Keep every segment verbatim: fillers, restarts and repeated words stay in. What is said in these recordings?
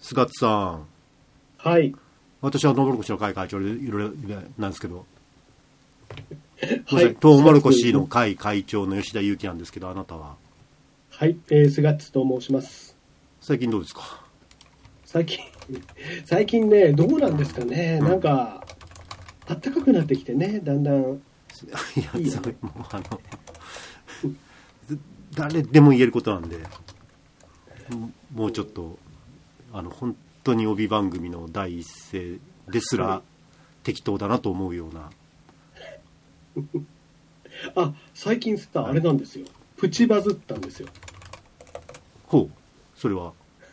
菅津さん。 はい。 私はトウモロコシの会会長でいろいろなんですけど、 はい。 トウモロコシの会会長の吉田裕樹なんですけど、あなたは？ はい、えー、菅津と申します。 最近どうですか？ 最近最近ね、どうなんですかね、うん、なんか暖かくなってきてね、だんだん。いや、いいそれもうあの誰でも言えることなんで、もうちょっとあの本当に帯番組の第一声ですら適当だなと思うような。 あ、最近吸ったあれなんですよ、はい、プチバズったんですよ。 ほう、それは？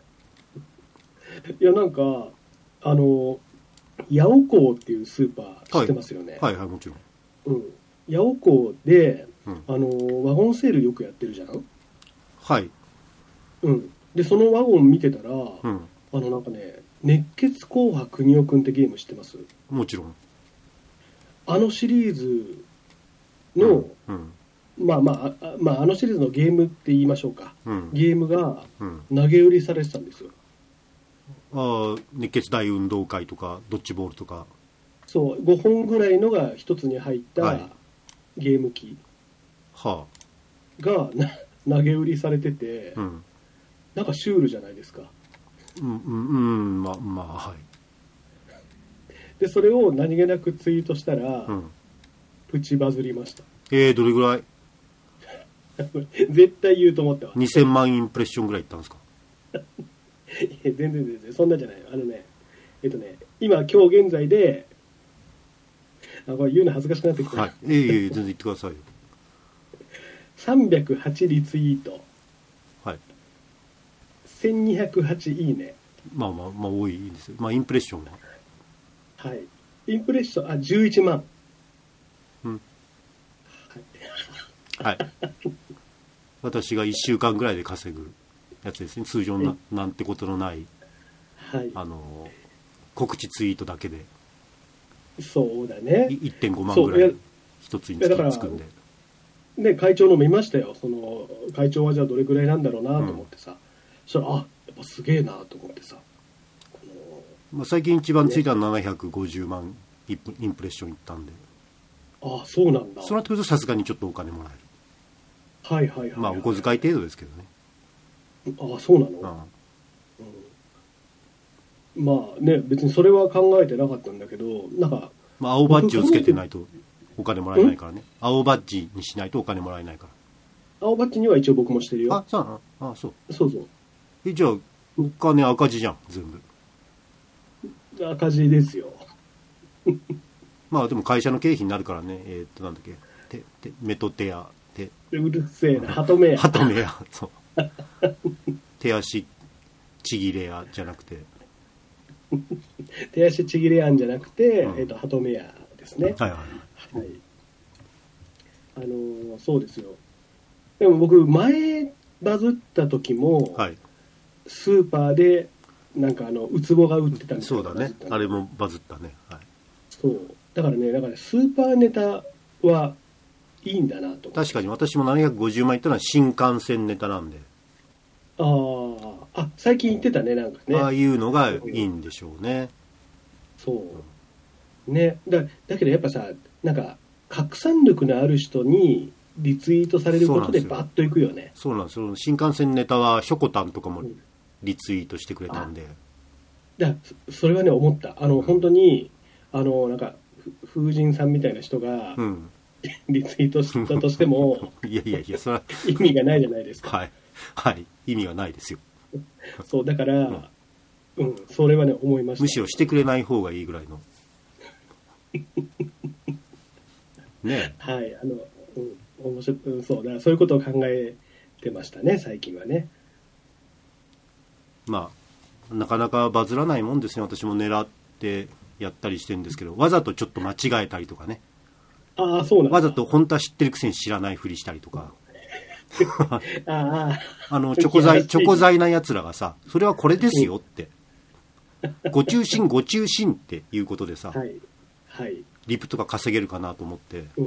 いや、なんかあのヤオコーっていうスーパー知ってますよね？ はい、はいはい、もちろん。 うん、ヤオコーで、 うん、 あのワゴンセールよくやってるじゃん。 はい。 うん、でそのワゴン見てたら、うん、あのなんかね、熱血紅白国尾くんってゲーム知ってます？ もちろん。 あのシリーズの、うんうん、まあまあ、あ、まあ、あのシリーズのゲームって言いましょうか、うん、ゲームが投げ売りされてたんですよ。 うん、ああ、熱血大運動会とかドッジボールとか。 そうごほんぐらいのが一つに入ったゲーム機が投げ売りされてて、うん、なんかシュールじゃないですか。 うんうんうん、まあまあ、はい。 でそれを何気なくツイートしたら、うん、プチバズりました。 えー、どれぐらい？ 絶対言うと思ってます。 にせんまんインプレッションぐらいいったんですか？ 全然全然そんなじゃない。あのね、えっとね、今今日現在で、あ、これ言うの恥ずかしくなってきた。 はい、えー、全然言ってくださいよ。 さんびゃくはちリツイート、 はい、 せんにひゃくはちいいね。 まあまあまあ多いんですよ。まあインプレッションは、 はい、インプレッション、あ、じゅういちまん。 うん、はい、はい、私がいっしゅうかんぐらいで稼ぐやつですね。通常 な, なんてことのない、 はい、 あの告知ツイートだけでそうだね、 いってんごまんぐらい一つにつくんで、 ね、会長の見ましたよ。その会長はじゃあどれくらいなんだろうなと思ってさ、うん、そしたら、あ、やっぱすげえなと思ってさ、 あの、まあ、最近一番ついたのはななひゃくごじゅうまんインプレッションいったんで。 ああ、そうなんだ。 そうなってくるとさすがにちょっとお金もらえる。 はいはいはい、はい、 まあお小遣い程度ですけどね。 ああ、そうなの？ああ、うん、まあね、別にそれは考えてなかったんだけど、なんか、 まあ、青バッジをつけてないとお金もらえないからね。青バッジにしないとお金もらえないから。 青バッジには一応僕もしてるよ。 あ、そうなの？あ、そう。 そうそう。 え、じゃあお金赤字じゃん全部。赤字ですよ。 まあでも会社の経費になるからね。えー、っとなんだっけ、ててメトテアてうるせえな、ハトメア。 ハトメア、そう。手足ちぎれやじゃなくて。 手足ちぎれ案じゃなくて、うん、えー、とハトメアですね。 はいはいはい。 あのー、そうですよ。でも僕前バズった時も、はい、スーパーでなんかあのウツボが売ってたみたいな。 そうだね。あれもバズったね。はい。 そうだからね、だからスーパーネタはいいんだなと。 確かに私もななひゃくごじゅうまんいったのは新幹線ネタなんで。 ああ、最近言ってたね、なんかね。 ああいうのがいいんでしょうね。 そうね。だだけどやっぱさ、なんか拡散力のある人にリツイートされることでバッといくよね。 そうなんですよ。新幹線ネタはショコタンとかもリツイートしてくれたんで、 うん、だそれはね思った。あの、うん、本当にあのなんか風神さんみたいな人が、うん、リツイートしたとしてもいやいやいや、それは意味がないじゃないですか。 はいはい、意味がないですよ。 そうだから、うんうん、それはね思いました。 むしろしてくれない方がいいぐらいのね。 はい、あの、うん、面白い、うん、そうだからそういうことを考えてましたね最近はね。 まあなかなかバズらないもんですね。私も狙ってやったりしてるんですけど、わざとちょっと間違えたりとかね。 ああ、そうなんだ。 わざと本当は知ってるくせに知らないふりしたりとかああのチョコ材チョコ材なやつらがさ、それはこれですよって、ご中心ご中心っていうことでさ、 はいはい、 リプとか稼げるかなと思って、うん、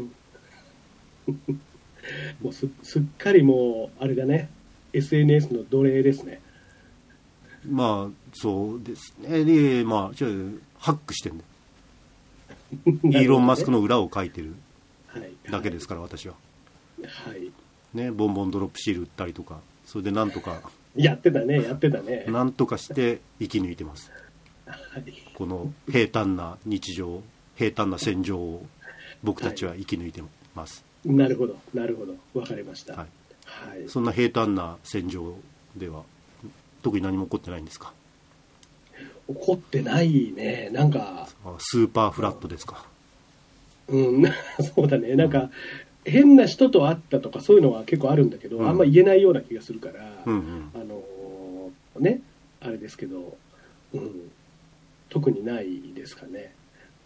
もう す, すっかりもうあれだね、 エスエヌエス の奴隷ですね。 まあそうですね。でまあじゃあハックしてんだよイーロン・マスクの裏を書いてるだけですから、はい、私ははいね、ボンボンドロップシール売ったりとか、それでなんとかやってたねやってたねなんとかして生き抜いてます、 はい、この平坦な日常、平坦な戦場を僕たちは生き抜いてます、 はい、なるほどなるほど、分かりました、はいはい、そんな平坦な戦場では特に何も起こってないんですか？ 起こってないね。なんかスーパーフラットですか？ うん、そうだね。なんか、うん、変な人と会ったとかそういうのは結構あるんだけど、うん、あんま言えないような気がするから、うんうん、あのー、ねあれですけど、うん、特にないですかね。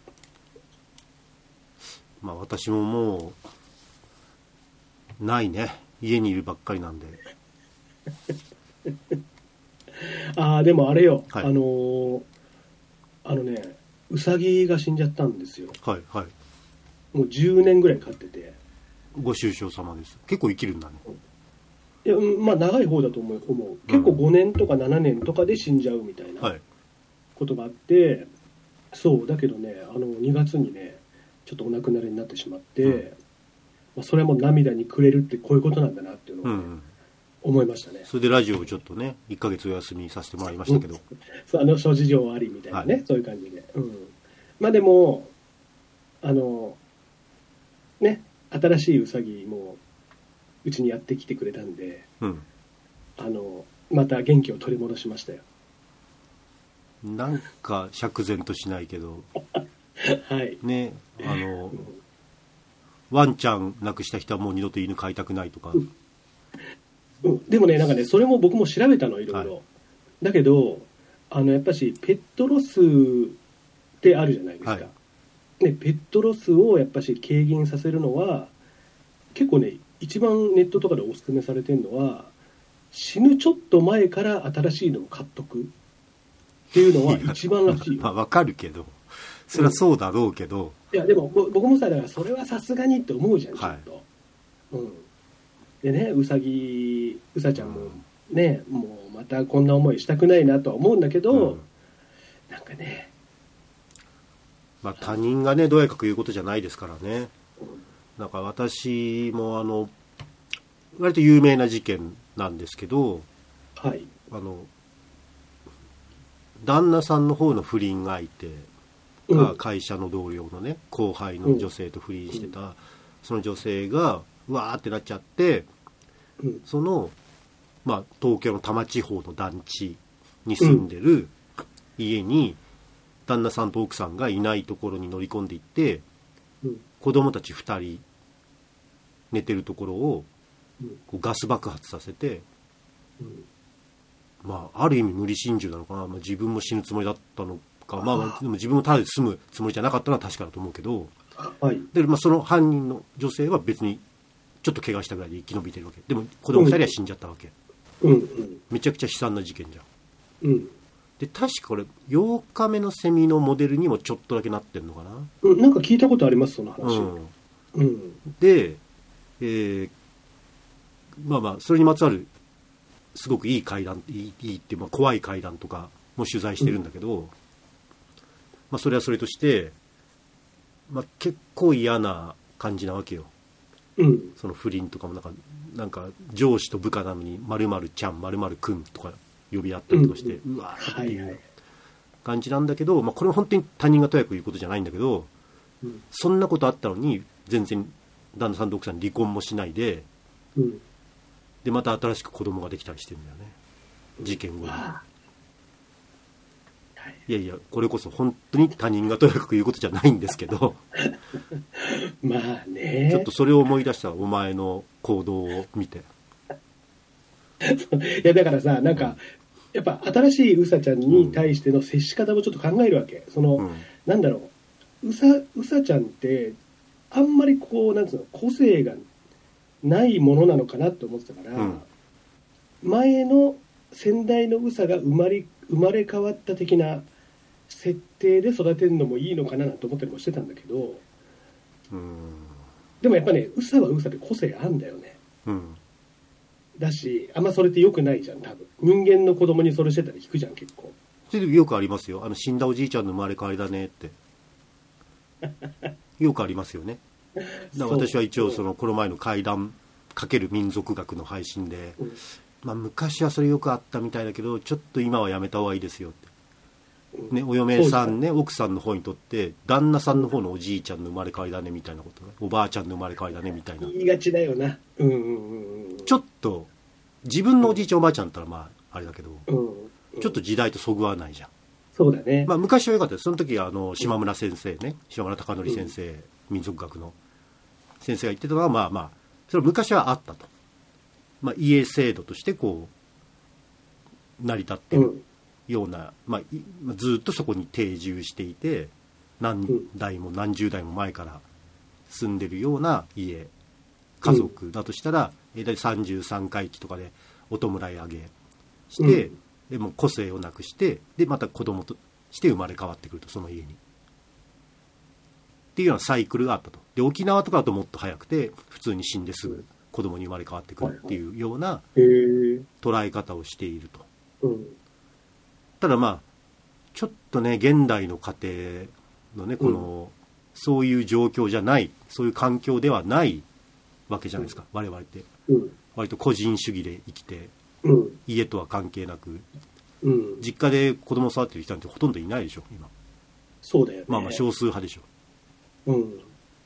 まあ私ももうないね。家にいるばっかりなんで。 ああでもあれよ、はい、あのー、あのねウサギが死んじゃったんですよ。 はいはい。 もうじゅうねんぐらい飼ってて。 ご愁傷様です。結構生きるんだね。 いやまあ長い方だと思う。思う結構ごねんとかななねんとかで死んじゃうみたいなことがあって、はい、そうだけどねあのにがつにねちょっとお亡くなりになってしまって、うん、まあ、それはもう涙にくれるってこういうことなんだなっていうのを、ね、うんうん思いましたね。 それでラジオをちょっとねいっかげつお休みさせてもらいましたけど、 そうあの諸事情ありみたいなね、はい、そういう感じで、うん、まあでもあのね新しいウサギもうちにやってきてくれたんで、うん、あのまた元気を取り戻しましたよ。 なんか釈然としないけどはいね、あの、うん、ワンちゃん亡くした人はもう二度と犬飼いたくないとか、うんうん、でもねなんかねそれも僕も調べたのいろいろ、はい、だけどあのやっぱしペットロスってあるじゃないですか、はい、ね、ペットロスをやっぱし軽減させるのは結構ね一番ネットとかでおすすめされてるのは死ぬちょっと前から新しいのを買っとくっていうのは一番らしいよ。 まあわかるけどそれはそうだろうけど、 うん、いやでも僕もさだからそれはさすがにって思うじゃんちょっと、はい、うんでね、うさぎうさちゃんもね、うん、もうまたこんな思いしたくないなとは思うんだけど、うん、なんかね、 まあ、他人がねどうやかく言うことじゃないですからね、うん、なんか私もあの割と有名な事件なんですけど、 はい、 あの旦那さんの方の不倫相手が会社の同僚のね後輩の女性と不倫してた、うん、その女性がうわーってなっちゃって、うん、その、まあ、東京の多摩地方の団地に住んでる家に旦那さんと奥さんがいないところに乗り込んでいって、うん、子供たちふたり寝てるところをこうガス爆発させて、うん、まあある意味無理心中なのかな、まあ、自分も死ぬつもりだったのか、まあ、でも自分もただで済むつもりじゃなかったのは確かだと思うけど、はい、でまあ、その犯人の女性は別にちょっと怪我したぐらいで生き延びてるわけでも子供ふたりは死んじゃったわけ、うんうん、めちゃくちゃ悲惨な事件じゃん、うん、で確かこれようかめのセミのモデルにもちょっとだけなってんのかな、 うん、なんか聞いたことありますその話、うんうん、で、えー、まあまあそれにまつわるすごくいい怪談いい、いいっていう、まあ、怖い怪談とかも取材してるんだけど、うん、まあ、それはそれとして、まあ、結構嫌な感じなわけよ、うん、その不倫とかもなんか、なんか上司と部下なのに〇〇ちゃん〇〇くんとか呼び合ったりとかして、うん、うわーっていう感じなんだけど、まあ、これは本当に他人がとやかく言うことじゃないんだけど、うん、そんなことあったのに全然旦那さんと奥さん離婚もしないで、うん、でまた新しく子供ができたりしてるんだよね、事件後に、うん、いやいやこれこそ本当に他人がとやかく言うことじゃないんですけどまあねちょっとそれを思い出したお前の行動を見ていやだからさなんかやっぱ新しいうさちゃんに対しての接し方もちょっと考えるわけ、その、うん、なんだろううさ、うさちゃんってあんまりこうなんつうの個性がないものなのかなと思ってたから、うん、前の先代のうさが生まれ、生まれ変わった的な設定で育てるのもいいのかなと思ったりもしてたんだけど、うん、でもやっぱねうさはうさで個性あんだよね、うん、 だし、あんまそれって良くないじゃん、多分。人間の子供にそれしてたら引くじゃん、結構。 それでよくありますよ。あの死んだおじいちゃんの生まれ変わりだねってよくありますよね。だから私は一応そのこの前の怪談かける民族学の配信で、うん、まあ、昔はそれよくあったみたいだけどちょっと今はやめた方がいいですよって、うん、ね、お嫁さんね、奥さんの方にとって旦那さんの方のおじいちゃんの生まれ変わりだねみたいなことね、おばあちゃんの生まれ変わりだねみたいな言いがちだよな、うんうんうん、 ちょっと自分のおじいちゃんおばあちゃんだったらまああれだけど、うんうん、ちょっと時代とそぐわないじゃん。 そうだね。 まあ、昔は良かったです。その時はあの島村先生ね、島村貴則先生、うん、民族学の先生が言ってたのは、まあまあそれは昔はあったと、まあ、家制度としてこう成り立ってるような、うん、まあ、ずっとそこに定住していて何代も何十代も前から住んでるような家家族だとしたら、うん、大体さんじゅうさんかいきとかでお弔い上げして、うん、でも個性をなくしてでまた子供として生まれ変わってくると、その家にっていうようなサイクルがあったと。で沖縄とかだともっと早くて普通に死んですぐ子供に生まれ変わってくるっていうような捉え方をしていると、うん、ただまあちょっとね現代の家庭のねこの、うん、そういう状況じゃない、そういう環境ではないわけじゃないですか、うん、我々って、うん、割と個人主義で生きて、うん、家とは関係なく、うん、実家で子供を育てる人なんてほとんどいないでしょ今。 そうだよね。 まあまあ少数派でしょ。うん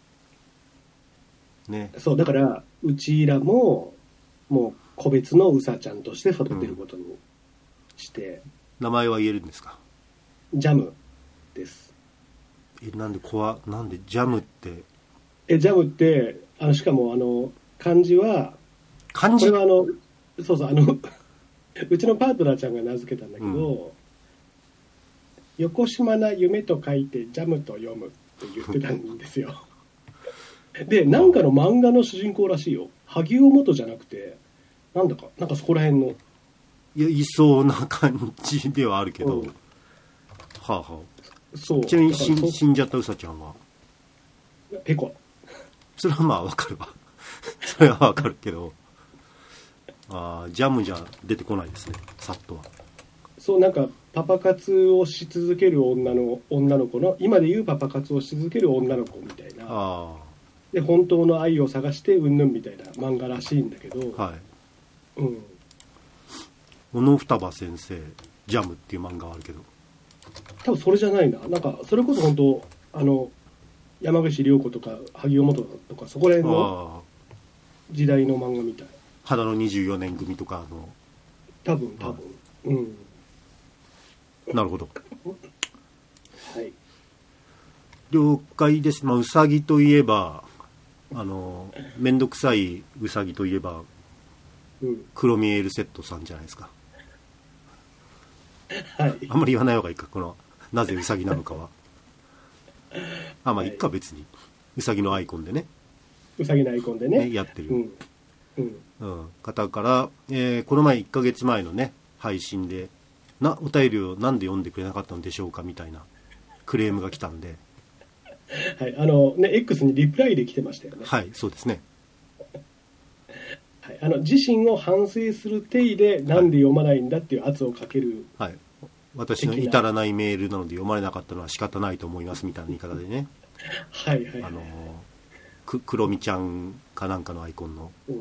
ね、 そうだからうちらももう個別のうさちゃんとして育てることにして、 うん、名前は言えるんですか？ ジャムです。 えなんで怖なんでジャムってえジャムってあのしかもあの漢字は漢字これはあのそうそうあのうちのパートナーちゃんが名付けたんだけど、うん、横島な夢と書いてジャムと読むって言ってたんですよでなんかの漫画の主人公らしいよ。萩尾元じゃなくてなんだかなんかそこら辺のいやいそうな感じではあるけど、うん、はあはあ。そうちなみに死ん、死んじゃったうさちゃんはペコ。 それはまあわかるわそれはわかるけどあジャムじゃ出てこないですねさっとは。 そうなんかパパ活をし続ける女の女の子の今でいうパパ活をし続ける女の子みたいなあで本当の愛を探してうんぬんみたいな漫画らしいんだけど、はい、うん、 小野双葉先生ジャムっていう漫画はあるけど多分それじゃないな。なんかそれこそ本当あの山口涼子とか萩尾元とかそこら辺の時代の漫画みたい。 花のにじゅうよねん組とかの多分多分うんなるほどはい了解です。まあうさぎといえばあのめんどくさいうさぎといえば、うん、クロミエルセットさんじゃないですか。はい、あんまり言わない方がいいかこのなぜうさぎなのかはあまあいっか、はい、別にうさぎのアイコンでねうさぎのアイコンで ね, ねやってる、 うんうんうん、方から、えー、この前いっかげつまえのね配信でなお便りをなんで読んでくれなかったのでしょうかみたいなクレームが来たんではいあのね X にリプライで来てましたよね。 はいそうですねはい、あの自身を反省する体でなんで読まないんだっていう圧をかける、 はい、私の至らないメールなので読まれなかったのは仕方ないと思いますみたいな言い方でねはいはい、はい、 あのく黒みちゃんかなんかのアイコンの、うんうん、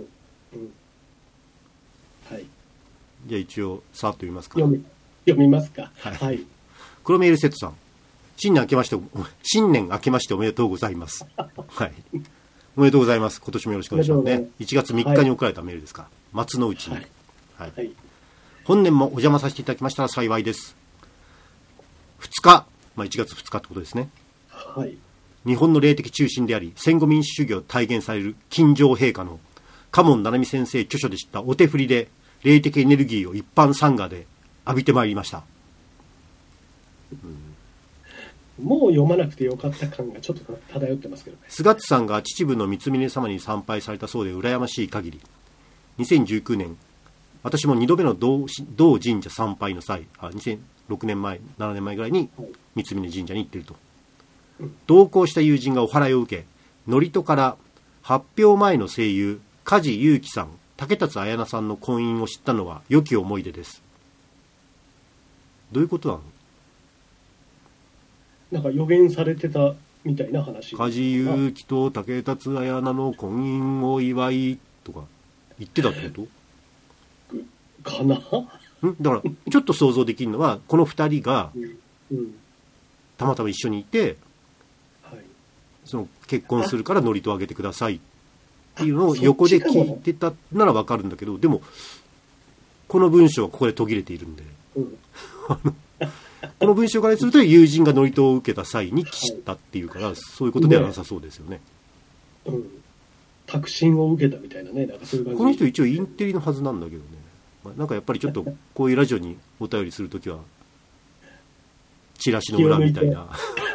はいじゃあ一応さっと読みますか。 読み読みますか。はい、はい、 黒メールセットさん新年明けまして新年明けましておめでとうございますはいおめでとうございます。今年もよろしくお願いしますね。いちがつみっかに送られたメールですか、はい、松の内に、はいはいはい、本年もお邪魔させていただきましたら幸いです。ふつか、まあ、いちがつふつかってことですね、はい、日本の霊的中心であり戦後民主主義を体現される金城陛下の嘉門七海先生著書で知ったお手振りで霊的エネルギーを一般参賀で浴びてまいりました、 うん、もう読まなくてよかった感がちょっと漂ってますけどね。 菅津さんが秩父の三峯様に参拝されたそうで羨ましい限り、にせんじゅうきゅうねん私もにどめの 同, 同神社参拝の際あにせんろくねんまえななねんまえぐらいに三峯神社に行っていると、うん、同行した友人がお祓いを受け祝詞から発表前の声優梶裕貴さん竹達彩菜さんの婚姻を知ったのは良き思い出です。どういうことなの？ なんか予言されてたみたいな話。 梶裕貴と竹達彩菜の婚姻を祝いとか言ってたってことかな。 んだからちょっと想像できるのはこのふたりがたまたま一緒にいて、 はい、 その結婚するから祝詞をあげてくださいっていうのを横で聞いてたならわかるんだけど、でもこの文章はここで途切れているんで、うん、この文章からすると友人が祝詞を受けた際に知ったっていうから、はい、そういうことではなさそうですよね。 うん、確信を受けたみたいなね、なんかそういう感じ。 この人一応インテリのはずなんだけどね、まあ、なんかやっぱりちょっとこういうラジオにお便りするときはチラシの裏みたいな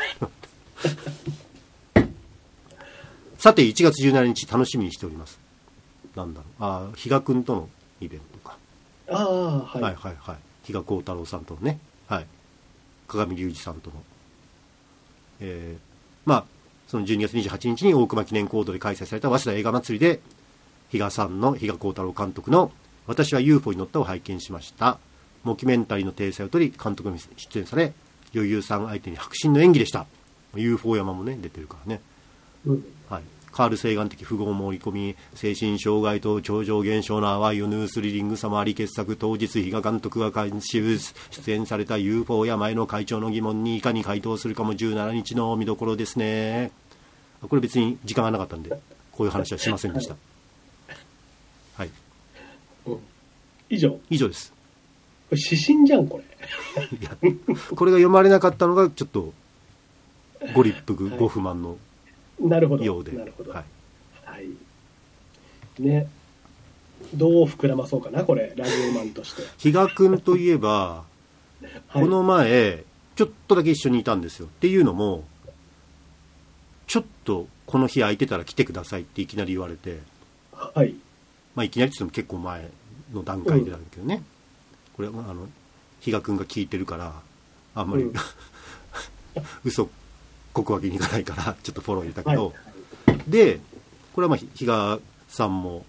さていちがつじゅうしちにち楽しみにしております。なんだろう、ああ比嘉君とのイベントか。 ああ、はい、 はいはいはい、比嘉光太郎さんとのね、はい、鏡隆二さんとの、えー、まあそのじゅうにがつにじゅうはちにちに大熊記念講堂で開催された早稲田映画祭りで比嘉さんの比嘉光太郎監督の私は ユーフォー に乗ったを拝見しました。モキュメンタリーの体裁を取り監督に出演され、女優さん相手に迫真の演技でした。 ユーフォー 山もね出てるからね、うん、はい、カール・セーガン的符号を盛り込み、精神障害と超常現象の淡いを縫うスリリングさもあり、傑作当日比嘉監督が監修出演された ユーフォー や前の会長の疑問にいかに回答するかもじゅうしちにちの見どころですね。これ別に時間がなかったんでこういう話はしませんでした。はい、 うん、以上以上です。 これ指針じゃんこれいやこれが読まれなかったのがちょっとご立腹、はい、ご不満のようで、 なるほど、 はいはい、ね、どう膨らまそうかなこれラジオマンとして。 比嘉君といえば、はい、この前ちょっとだけ一緒にいたんですよ。っていうのもちょっとこの日空いてたら来てくださいっていきなり言われて、 はい、 まあいきなりって言っても結構前の段階でなんだけどね、うん、これはあの比嘉君が聞いてるからあんまり、うん、嘘こくわけにいかないからちょっとフォロー入れたけど、はい、でこれはまあ比嘉さんも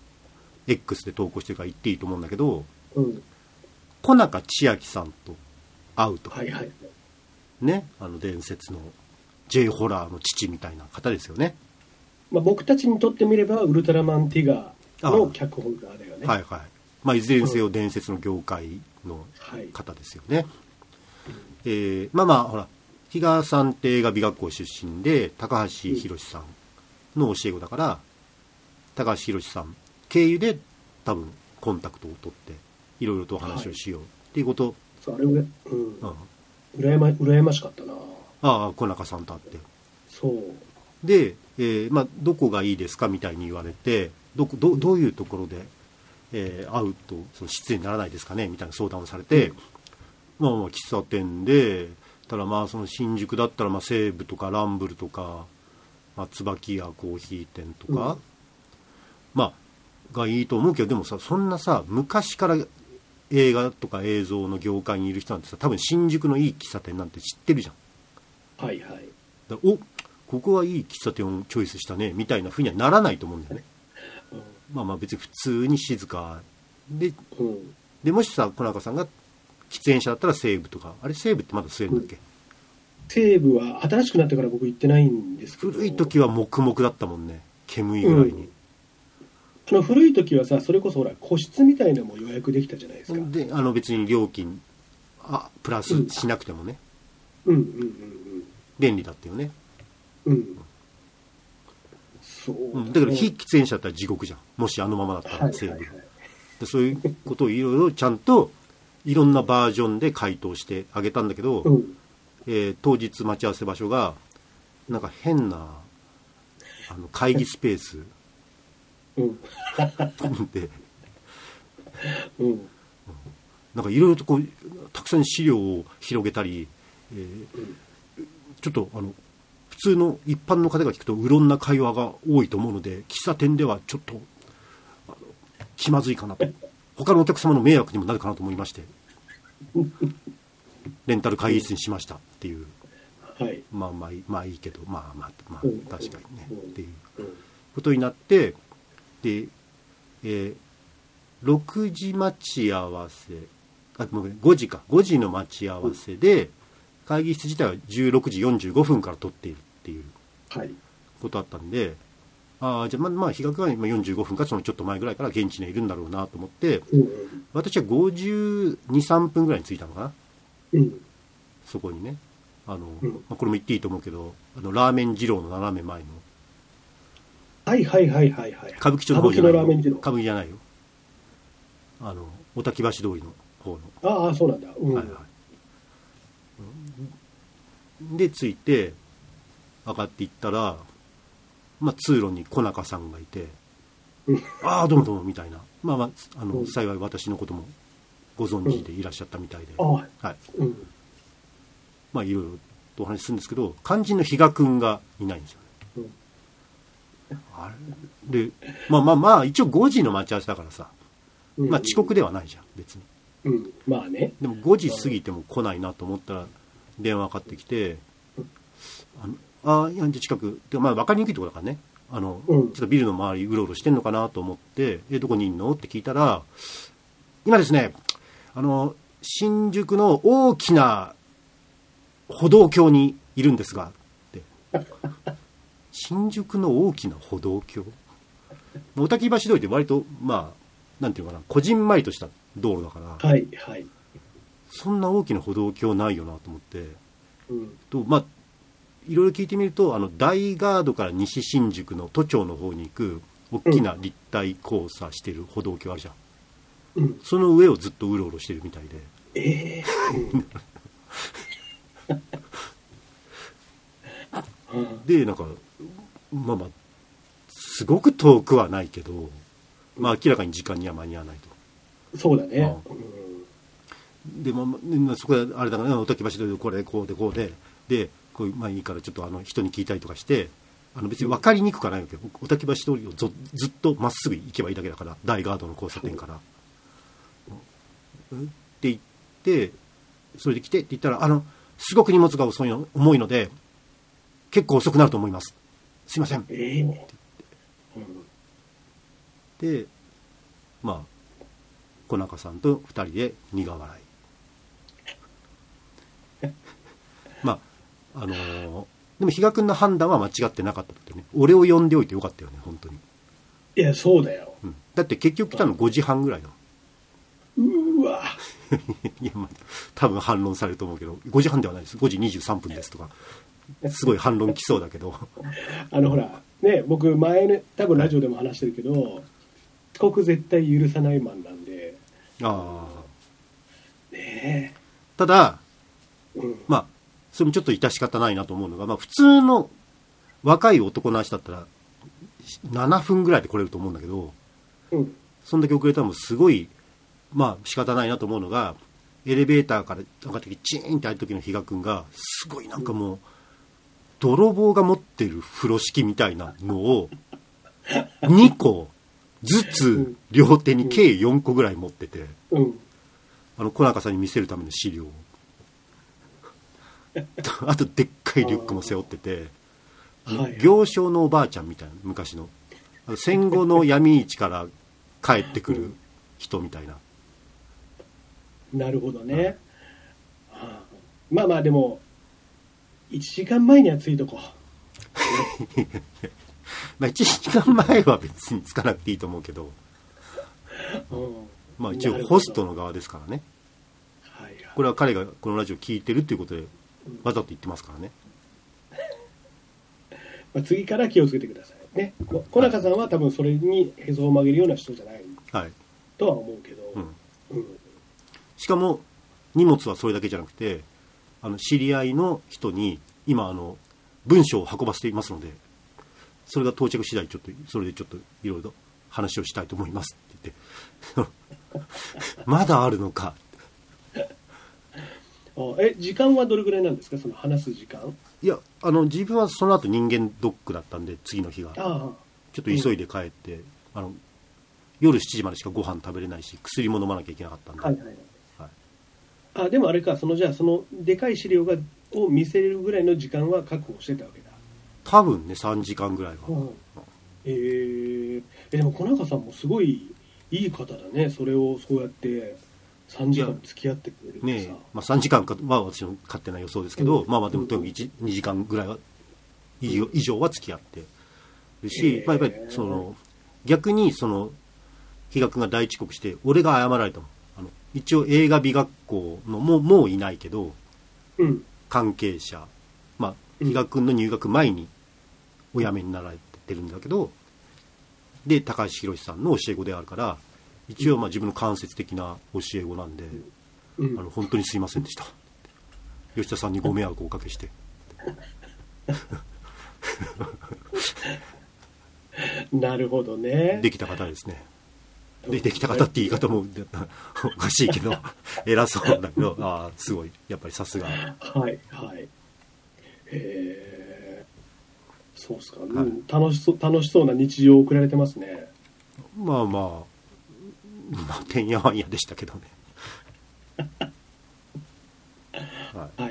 X で投稿してるから言っていいと思うんだけど、うん、小中千秋さんと会うと、はいはい、ね、あの伝説の J ホラーの父みたいな方ですよね。 まあ、僕たちにとってみればウルトラマンティガーの脚本家だよね。 はいはい、まあ、いずれにせよ伝説の業界の方ですよね、はい、えー、まあまあほら比嘉さんって映画美学校出身で高橋宏さんの教え子だから、うん、高橋宏さん経由で多分コンタクトを取っていろいろとお話をしようっていうこと、はい、 そうあれ、うんうん、羨ま羨ましかったなああ小中さんと会って。 そうで、えーまあ、どこがいいですかみたいに言われて ど, ど, どういうところで、えー、会うとその失礼にならないですかねみたいな相談をされて、うん、まあまあ喫茶店でただまあその新宿だったらまあ西武とかランブルとか、まあ、椿屋コーヒー店とか、うん、まあがいいと思うけど、でもさそんなさ昔から映画とか映像の業界にいる人なんてさ多分新宿のいい喫茶店なんて知ってるじゃん。 はいはい。 だおここはいい喫茶店をチョイスしたねみたいな風にはならないと思うんだよね、うん、まあまあ別に普通に静かで、うん、でもしさ小中さんが喫煙者だったら西武とか、あれ西武ってまだ吸えるんだっけ、うん、 西武は新しくなってから僕行ってないんですけど、 古い時は黙々だったもんね、煙いぐらいに、うん、 その古い時はさそれこそほら個室みたいなのも予約できたじゃないですか。 であの別に料金あプラスしなくてもね、 うん、うんうんうんうん便利だったよね。 うん、そうだね、 だから非喫煙者だったら地獄じゃん、もしあのままだったら西武、はいはいはい、でそういうことをいろいろちゃんといろんなバージョンで回答してあげたんだけど、うん、えー、当日待ち合わせ場所がなんか変なあの会議スペース、うん、で、うん、なんかいろいろとこうたくさん資料を広げたり、えーうん、ちょっとあの普通の一般の方が聞くとうろんな会話が多いと思うので喫茶店ではちょっとあの気まずいかなと、他のお客様の迷惑にもなるかなと思いましてレンタル会議室にしましたっていう、はい、まあまあまあいいけどまあまあまあ確かにねっていうことになって、で、えー、 ろくじ待ち合わせ、あごめんごじかごじの待ち合わせで、うん、会議室自体はじゅうろくじよんじゅうごふんから取っているっていうことだったんで、はい、あじゃあまあ、まあ、比較はよんじゅうごふんかそのちょっと前ぐらいから現地にいるんだろうなと思って、うん、私はごじゅうに、さんぷんぐらいに着いたのかな、うん、そこにねあの、うんまあ、これも言っていいと思うけどあのラーメン二郎の斜め前のはいはいはいはいはい歌舞伎町の方じゃないよ、歌舞伎じゃないよ、あの小滝橋通りの方の、 ああそうなんだ、うん、はいはい、 で着いて上がっていったら、まあ、通路に小中さんがいて、うん、ああどうもどうもみたいな、まあまあ、あの、うん、幸い私のこともご存知でいらっしゃったみたいで、うん、はい、うん、まあいろいろとお話しするんですけど肝心の比嘉君がいないんですよね、うんあれでまあまあまあ一応ごじの待ち合わせだからさ、まあ遅刻ではないじゃん別に、 うん、まあねでもごじ過ぎても来ないなと思ったら電話かかってきて、あのあいや近くでまあ分かりにくいところだからねあの、うん、ちょっとビルの周りうろうろしてんのかなと思ってえどこにいんのって聞いたら今ですねあの新宿の大きな歩道橋にいるんですがって新宿の大きな歩道橋小滝橋通りって割とまあなんていうかなこじんまりとした道路だからはいはいそんな大きな歩道橋ないよなと思って、うん、とまあいろいろ聞いてみるとあの大ガードから西新宿の都庁の方に行く大きな立体交差してる歩道橋あるじゃん、うん、その上をずっとうろうろしてるみたいでええー、でなんかまあまあすごく遠くはないけど、まあ明らかに時間には間に合わないと。 そうだね。 うん、でまあそこであれだから小滝橋でこれこうでこうででこうまあいいからちょっとあの人に聞いたりとかしてあの別に分かりにくくはないわけど小滝橋通りをずずっとまっすぐ行けばいいだけだから大ガードの交差点から。うん、って言ってそれで来てって言ったらあのすごく荷物が遅いの重いので結構遅くなると思います。すいません、えーって言って、うん、でまあ小中さんとふたりで苦笑いまああのー、でも比嘉君の判断は間違ってなかったってね俺を呼んでおいてよかったよね本当にいやそうだよ、 うん、だって結局来たのごじはんぐらいだもんうわいや、まあ、多分反論されると思うけどごじはんではないですごじにじゅうさんぷんですとかすごい反論きそうだけどあのほらね僕前ね多分ラジオでも話してるけど、はい、遅刻絶対許さないマンなんでああねえただ、うん、まあそれもちょっと致し方ないなと思うのが、まあ、普通の若い男の足だったらななふんぐらいで来れると思うんだけど、うん、そんだけ遅れたらもうすごいまあ仕方ないなと思うのがエレベーターから上がってきてチーンって入る時の比嘉君がすごいなんかもう、うん泥棒が持ってる風呂敷みたいなのをにこずつ両手に計よんこぐらい持ってて、うん、あの小中さんに見せるための資料をあとでっかいリュックも背負ってて行商のおばあちゃんみたいな昔の戦後の闇市から帰ってくる人みたいな、 うん、なるほどね、はい、まあまあでもいちじかんまえには着いとこうまあいちじかんまえは別に着かなくていいと思うけど、うん、まあ一応ホストの側ですからね、はいはい、これは彼がこのラジオ聞いてるっていうことでわざと言ってますからね、 まあ次から気をつけてくださいね。小中さんは多分それにへそを曲げるような人じゃない、はい、とは思うけど、うんうん、 しかも荷物はそれだけじゃなくてあの知り合いの人に今あの文章を運ばせていますのでそれが到着次第ちょっとそれでちょっといろいろ話をしたいと思いますって言ってまだあるのかえ時間はどれぐらいなんですかその話す時間。 いやあの自分はその後人間ドックだったんで次の日がちょっと急いで帰って、うん、あの夜しちじまでしかご飯食べれないし薬も飲まなきゃいけなかったんで、はいはいはいあでもあれかそのじゃあそのでかい資料がを見せれるぐらいの時間は確保してたわけだ多分ねさんじかんぐらいは、うん、 えー、えでも小中さんもすごいいい方だね。それをそうやってさんじかん付き合ってくれるってさ。 ねえ、まあ、さんじかんかは私の勝手な予想ですけど、うん、まあまあでもとにかくいち、にじかんぐらいは以上は付き合ってるし、まあ、やっぱりその逆にその比嘉君が大遅刻して俺が謝られたもん。あの一応映画美学校のもうもういないけど、 うん、 関係者、まあ比嘉君の入学前にお辞めになられてるんだけど、で高橋宏さんの教え子であるから一応まあ自分の間接的な教え子なんで、うん、あの本当にすいませんでした、吉田さんにご迷惑をおかけしてなるほどね。 できた方ですね。で, できた方って言い方もおかしいけど偉そうだけど、ああすごいやっぱりさすが。 はいはいへえそうですか、はい、うん、楽しそう楽しそうな日常を送られてますね。 まあまあまあてんやわんやでしたけどねはい、はい、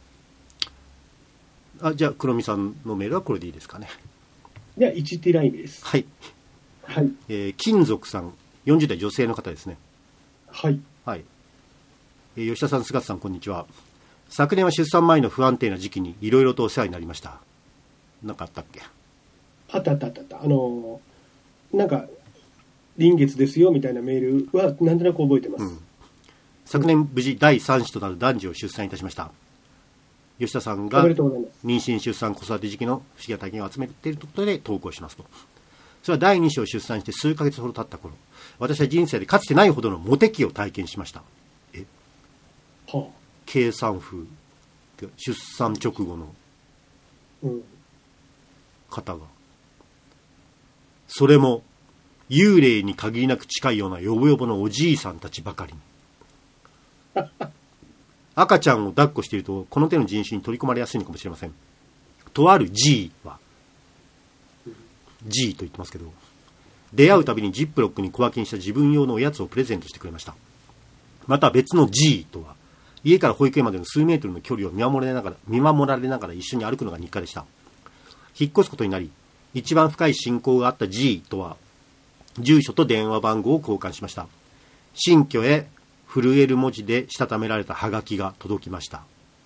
あじゃあ黒見さんのメールはこれでいいですかね。 では いちティー ラインです。 はい、 はいえー、金属さんよんじゅう代女性の方ですね。 はい、 はい、えー、吉田さん菅田さんこんにちは。昨年は出産前の不安定な時期にいろいろとお世話になりました。何かあったっけ。 あったあったあったあったあのー、なんか臨月ですよみたいなメールはなんとなく覚えてます、うん、 昨年無事だいさん子となる男児を出産いたしました。吉田さんが妊娠出産子育て時期の不思議な体験を集めているということで投稿しますと。それはだいに子を出産して数ヶ月ほど経った頃、私は人生でかつてないほどのモテ期を体験しました。え、はあ、計算風出産直後の方が、それも幽霊に限りなく近いようなヨボヨボのおじいさんたちばかりに赤ちゃんを抱っこしているとこの手の人種に取り込まれやすいのかもしれません。とある G は G と言ってますけど、出会うたびにジップロックに小分けにした自分用のおやつをプレゼントしてくれました。また別の G とは家から保育園までの数メートルの距離を見守られながら見守られながら一緒に歩くのが日課でした。引っ越すことになり一番深い親交があった G とは住所と電話番号を交換しました。新居へ震える文字でしたためられたハガキが届きました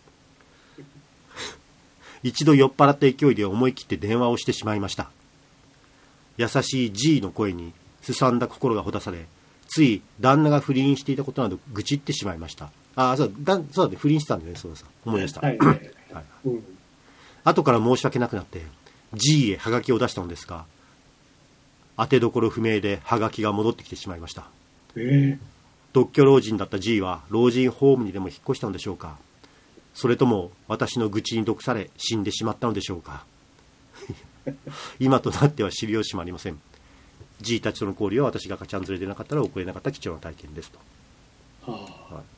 一度酔っ払った勢いで思い切って電話をしてしまいました。優しい G の声にすさんだ心がほだされ、つい旦那が不倫していたことなど愚痴ってしまいました。ああ、そうだ、そうだね、不倫してたんだね、そうださ、思い出した。はいはいはい、うん、後から申し訳なくなって G へハガキを出したのですが、当てどころ不明でハガキが戻ってきてしまいました。えー、独居老人だった G は老人ホームにでも引っ越したのでしょうか。それとも私の愚痴に毒され死んでしまったのでしょうか今となっては知る由もありません。 G たちとの交流は私が赤ちゃん連れでなかったら送れなかった貴重な体験ですと。はあ、はい、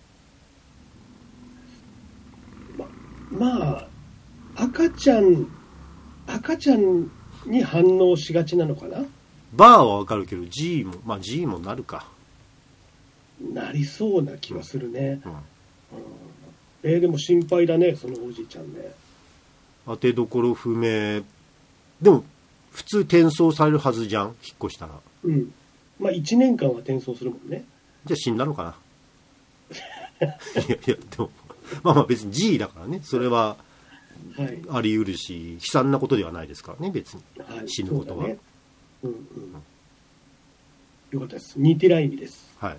ま、まあ赤ちゃん赤ちゃんに反応しがちなのかな。 バーはわかるけど G もまあ G もなるかなりそうな気がするね、うんうん、えー、でも心配だねそのおじいちゃんね。 当てどころ不明でも普通転送されるはずじゃん、引っ越したら。うんまあいちねんかんは転送するもんね。 じゃあ死んだのかないやいやでもまあまあ別に G だからねそれはあり得るし、はい、悲惨なことではないですからね別に、はい、死ぬことは、ね、うんうん、 よかったです。にティーラインです。 はい。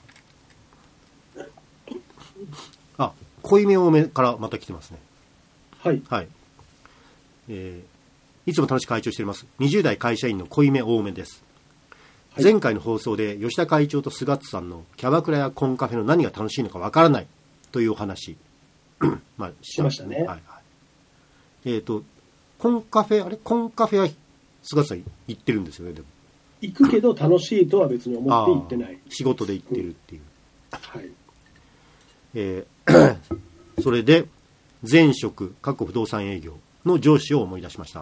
あ、濃いめ多めからまた来てますね。 はい。 はい。えー、いつも楽しく会長しております。にじゅう代会社員の濃いめ多めです。はい、前回の放送で吉田会長と菅津さんのキャバクラやコンカフェの何が楽しいのかわからないというお話、 まあ、しましたね。はいはい。 えっ、ー、と、コンカフェ、あれコンカフェは菅津さん行ってるんですよね、でも。 行くけど楽しいとは別に思って行ってない。 仕事で行ってるっていう。 うん、はい。 えー、それで前職各不動産営業の上司を思い出しました。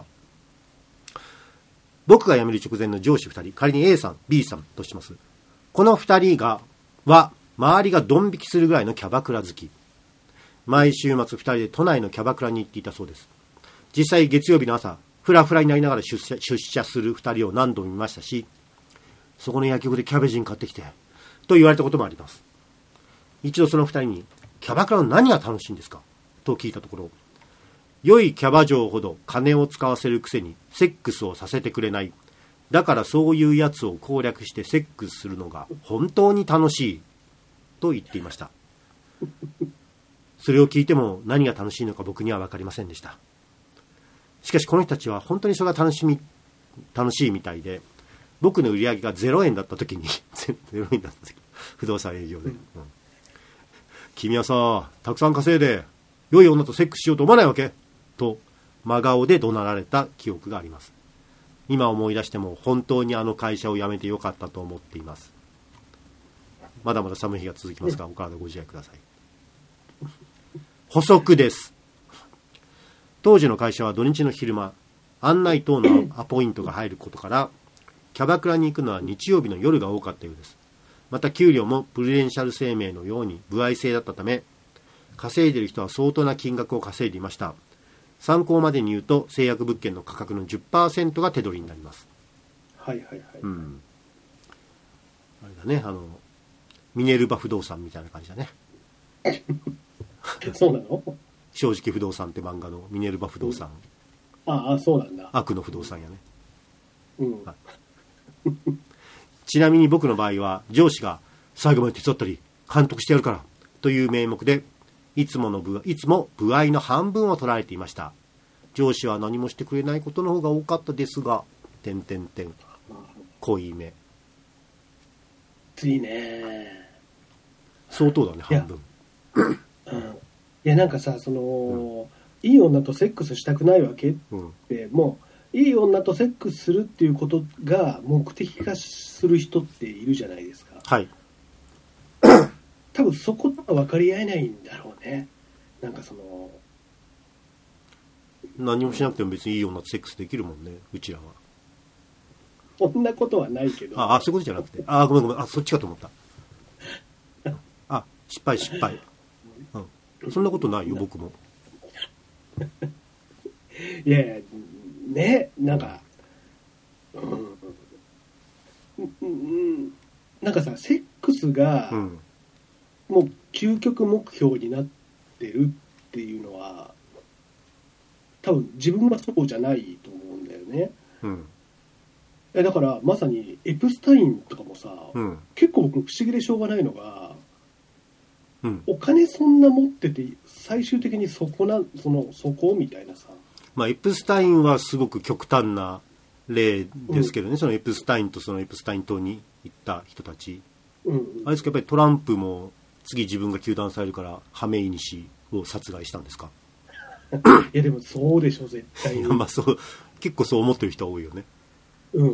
僕が辞める直前の上司ふたり、仮に A さん B さんとします。このふたりがは周りがドン引きするぐらいのキャバクラ好き。毎週末ふたりで都内のキャバクラに行っていたそうです。実際月曜日の朝フラフラになりながら出社、出社するふたりを何度も見ましたし、 そこの薬局でキャベジン買ってきてと言われたこともあります。一度その二人にキャバクラの何が楽しいんですかと聞いたところ、良いキャバ嬢ほど金を使わせるくせにセックスをさせてくれない、だからそういうやつを攻略してセックスするのが本当に楽しいと言っていました。それを聞いても何が楽しいのか僕には分かりませんでした。しかしこの人たちは本当にそれが楽しみ楽しいみたいで、僕の売り上げがゼロえんだった時にゼロえんだった時不動産営業で、うん、君はさたくさん稼いで良い女とセックスしようと思わないわけと真顔で怒鳴られた記憶があります。今思い出しても本当にあの会社を辞めてよかったと思っています。まだまだ寒い日が続きますがお体ご自愛ください。補足です。当時の会社は土日の昼間、案内等のアポイントが入ることからキャバクラに行くのは日曜日の夜が多かったようです。また給料もプルデンシャル生命のように歩合制だったため、稼いでいる人は相当な金額を稼いでいました。参考までに言うと制約物件の価格の じゅっパーセント が手取りになります。 はいはいはい、 うん、あれだね、あのミネルヴァ不動産みたいな感じだね。 そうなの？ 正直不動産って漫画のミネルヴァ不動産、 うん、ああそうなんだ。 悪の不動産やね、 うん、 ちなみに僕の場合は上司が最後まで手伝ったり監督してやるからという名目でいつもの部いつも歩合の半分を取られていました。上司は何もしてくれないことの方が多かったですが、点点点濃いめ。 ついね。 相当だね半分。 うん、いやなんかさその、うん、いい女とセックスしたくないわけって、うん、もういい女とセックスするっていうことが目的化する人っているじゃないですか。 はい。 多分そこは分かり合えないんだろうね。なんかその何もしなくても別にいい女とセックスできるもんね、うちらは。 そんなことはないけど。 ああ、そういうことじゃなくて、ああごめんごめん、あそっちかと思った。あ失敗失敗、うん、そんなことないよ僕も。 いやいやね、なんか、うんうん、なんかさセックスが、うん、もう究極目標になってるっていうのは多分自分はそうじゃないと思うんだよね、うん、えだからまさにエプスタインとかもさ、うん、結構僕不思議でしょうがないのが、うん、お金そんな持ってて最終的にそこなそのそこみたいなさ、 まあ、エプスタインはすごく極端な例ですけどね、うん、そのエプスタインとそのエプスタイン島に行った人たち、うんうん、あれですか、やっぱりトランプも次自分が糾弾されるからハメイニ師を殺害したんですか？ いやでもそうでしょ絶対に。 まあそう結構そう思ってる人は多いよね。 うんうん。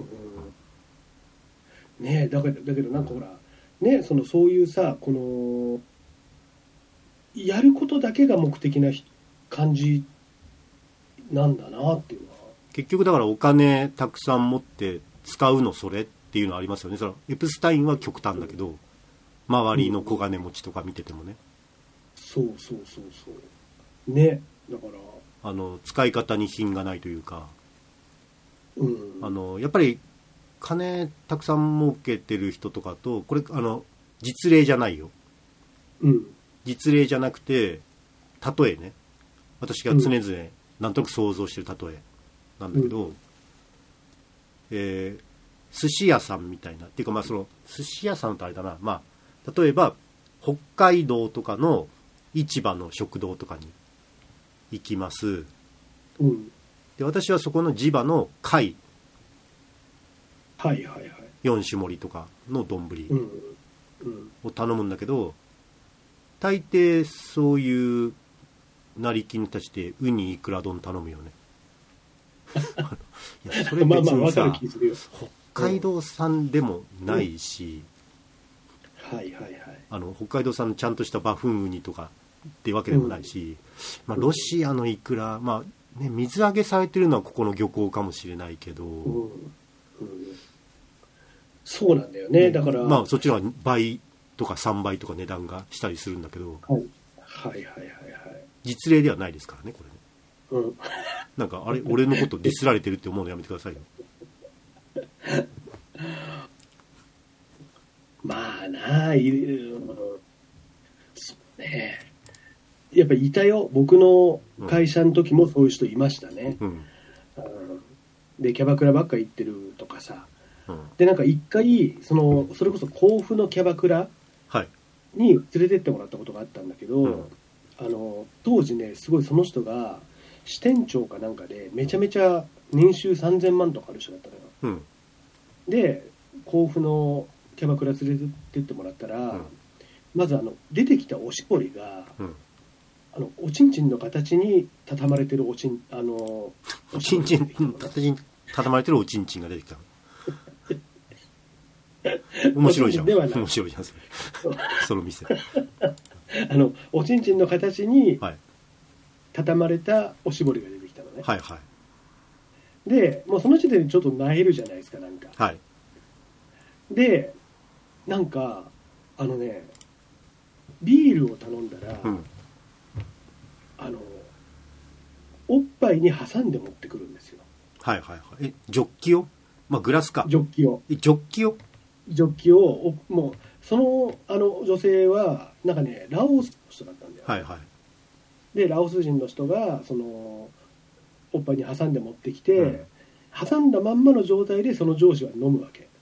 ねえだけどだけどなんかほらねそのそういうさこのやることだけが目的な感じなんだなっていうのは。 結局だからお金たくさん持って使うのそれっていうのありますよね。そのエプスタインは極端だけど、周りの小金持ちとか見ててもね、 そうそうそうそうね、だからあの使い方に品がないというか、 うん、 あのやっぱり金たくさん儲けてる人とかと、これあの実例じゃないよ、 うん、 実例じゃなくて例えね、私が常々なんとなく想像してる例えなんだけど、うん、えー、寿司屋さんみたいなっていうか、まあその寿司屋さんとあれだな、まあ例えば北海道とかの市場の食堂とかに行きます、 うん、 で私はそこの地場の貝、 はいはいはい、 よん種盛りとかの丼を頼むんだけど、大抵そういう成金たちでウニイクラ丼頼むよね。いやそれ別にさ、まあまあ北海道産でもないし、 うん、はいはいはい、 あの北海道産のちゃんとしたバフンウニとかってわけでもないし、うん、まあ、ロシアのイクラ、まあね、水揚げされてるのはここの漁港かもしれないけど、うんうん、 そうなんだよね、だからまあそっちの方が倍とかさんばいとか値段がしたりするんだけど、 はい、はいはいはいはい、 実例ではないですからねこれね、うん、 なんかあれ俺のことディスられてるって思うのやめてくださいよ。 な、いる、そうね、やっぱいたよ、僕の会社の時もそういう人いましたね、 うん、 でキャバクラばっか行ってるとかさ、 うん、 でなんか一回そのそれこそ甲府のキャバクラに連れてってもらったことがあったんだけど、 はい、うん、 あの当時ねすごいその人が支店長かなんかでめちゃめちゃ年収さんぜんまんとかある人だったのよ、 うん、 で甲府のキャバクラ連れてってってもらったら、うん、まずあの出てきたおしぼりが、うん、あのおちんちんの形に畳まれてるおちんあのおちんちん形に畳まれてるおちんちんが出てきた面白いじゃん面白いじゃんそれその店あのおちんちんの形に畳まれたおしぼりが出てきたのね、 はいはい、 でもうその時点でちょっと萎えるじゃないですかなんか、 はい、 でなんかあのねビールを頼んだら、うん、あのおっぱいに挟んで持ってくるんですよ。 はいはいはい。えジョッキを、まあ、グラスかジョッキをえジョッキをジョッキをもうそのあの女性はなんかねラオスの人だったんだよ、 はいはい、 でラオス人の人がそのおっぱいに挟んで持ってきて、うん、挟んだまんまの状態でその上司は飲むわけ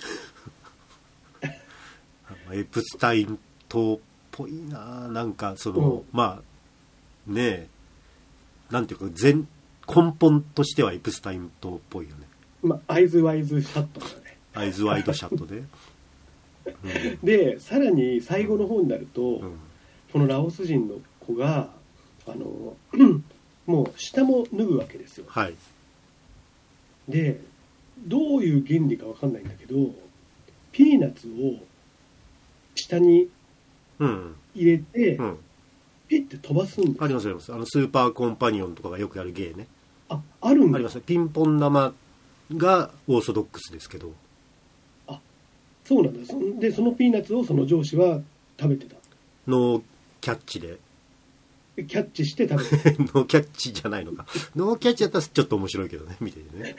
エプスタイン島っぽいな、なんかその、うん、まあねえなんていうか全根本としてはエプスタイン島っぽいよね。 まあアイズワイズシャットだね。 アイズワイドシャットで、 うん、でさらに最後の方になると、うん、このラオス人の子があのもう下も脱ぐわけですよ。 はい。 でどういう原理か分かんないんだけどピーナッツを下に入れて、うんうん、ピッて飛ばすんです。 ありますあります。あのスーパーコンパニオンとかがよくやる芸ね。 あ、あるんだ。 あります。ピンポン玉がオーソドックスですけど。 あ、そうなんだ。でそのピーナッツをその上司は食べてた。 ノーキャッチで。 キャッチして食べてた。 ノーキャッチじゃないのか。ノーキャッチだったらちょっと面白いけどね、見ててね。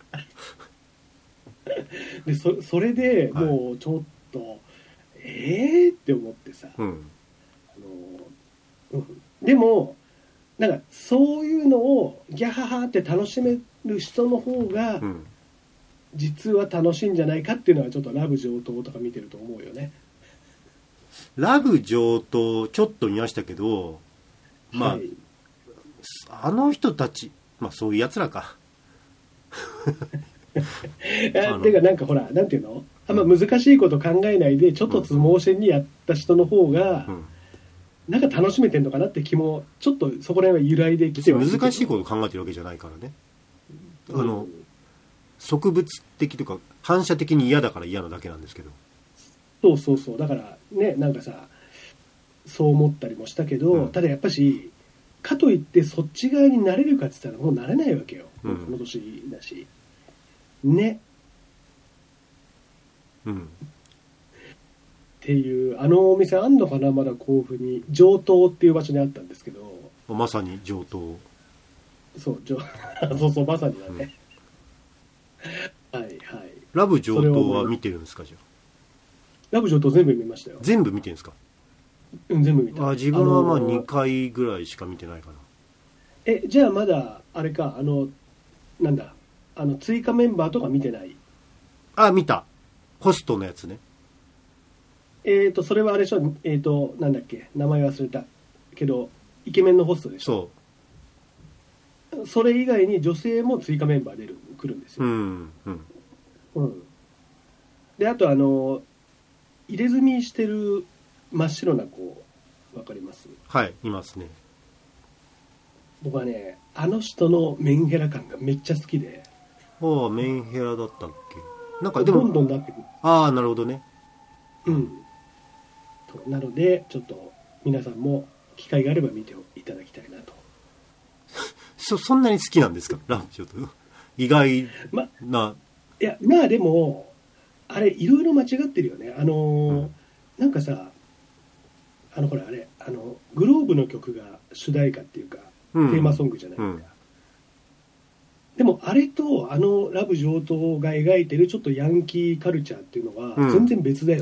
で そ, それでもうちょっと、はい、えーって思ってさ、うん、あのうん、でもなんかそういうのをギャハハって楽しめる人の方が、うん、実は楽しいんじゃないかっていうのはちょっとラブ上等とか見てると思うよね。 ラブ上等ちょっと見ましたけど、まあ、はい、あの人たちまあそういうやつらかてかなんかほらなんていうのあんま難しいこと考えないでちょっとつ盲信にやった人の方が、うん、なんか楽しめてんのかなって気もちょっとそこら辺は揺らいできてます。難しいこと考えてるわけじゃないからね、うん、あの植物的というか反射的に嫌だから嫌なだけなんですけど。 そうそうそうだからねなんかさそう思ったりもしたけど、うん、ただやっぱしかといってそっち側になれるかって言ったらもうなれないわけよ、うん、この年だしね、うん、っていうあのお店あんのかなまだ甲府に上東っていう場所にあったんですけどまさに上東そう上そうそうまさにだね、うん、はいはい。 ラブ上東は見てるんですか？じゃあラブ上東全部見ましたよ。 全部見てるんですか？ うん全部見た。 あ自分はまあにかいぐらいしか見てないかな。 えじゃあまだあれかあのなんだあの追加メンバーとか見てない？ あ見たホストのやつね。 えっ、ー、とそれはあれでしょえっ、ー、となんだっけ名前忘れたけどイケメンのホストでしょ。そうそれ以外に女性も追加メンバー出る来るんですよ。うんうんうん。であとあの入れ墨してる真っ白な子わかります？ はいいますね。 僕はねあの人のメンヘラ感がめっちゃ好きで。 ああメンヘラだったっけ？なんかでもどんどんなってくる。ああなるほどね。 うんなのでちょっと皆さんも機会があれば見ていただきたいなと。 そ, そんなに好きなんですかラブちょっと意外な、ま、 いやまあでもあれいろいろ間違ってるよね。あのーうん、なんかさあのほらあれあのグローブの曲が主題歌っていうか、うん、テーマソングじゃないか、うん、でもあれとあのラブ上等が描いてるちょっとヤンキーカルチャーっていうのは全然別だよね、 うん、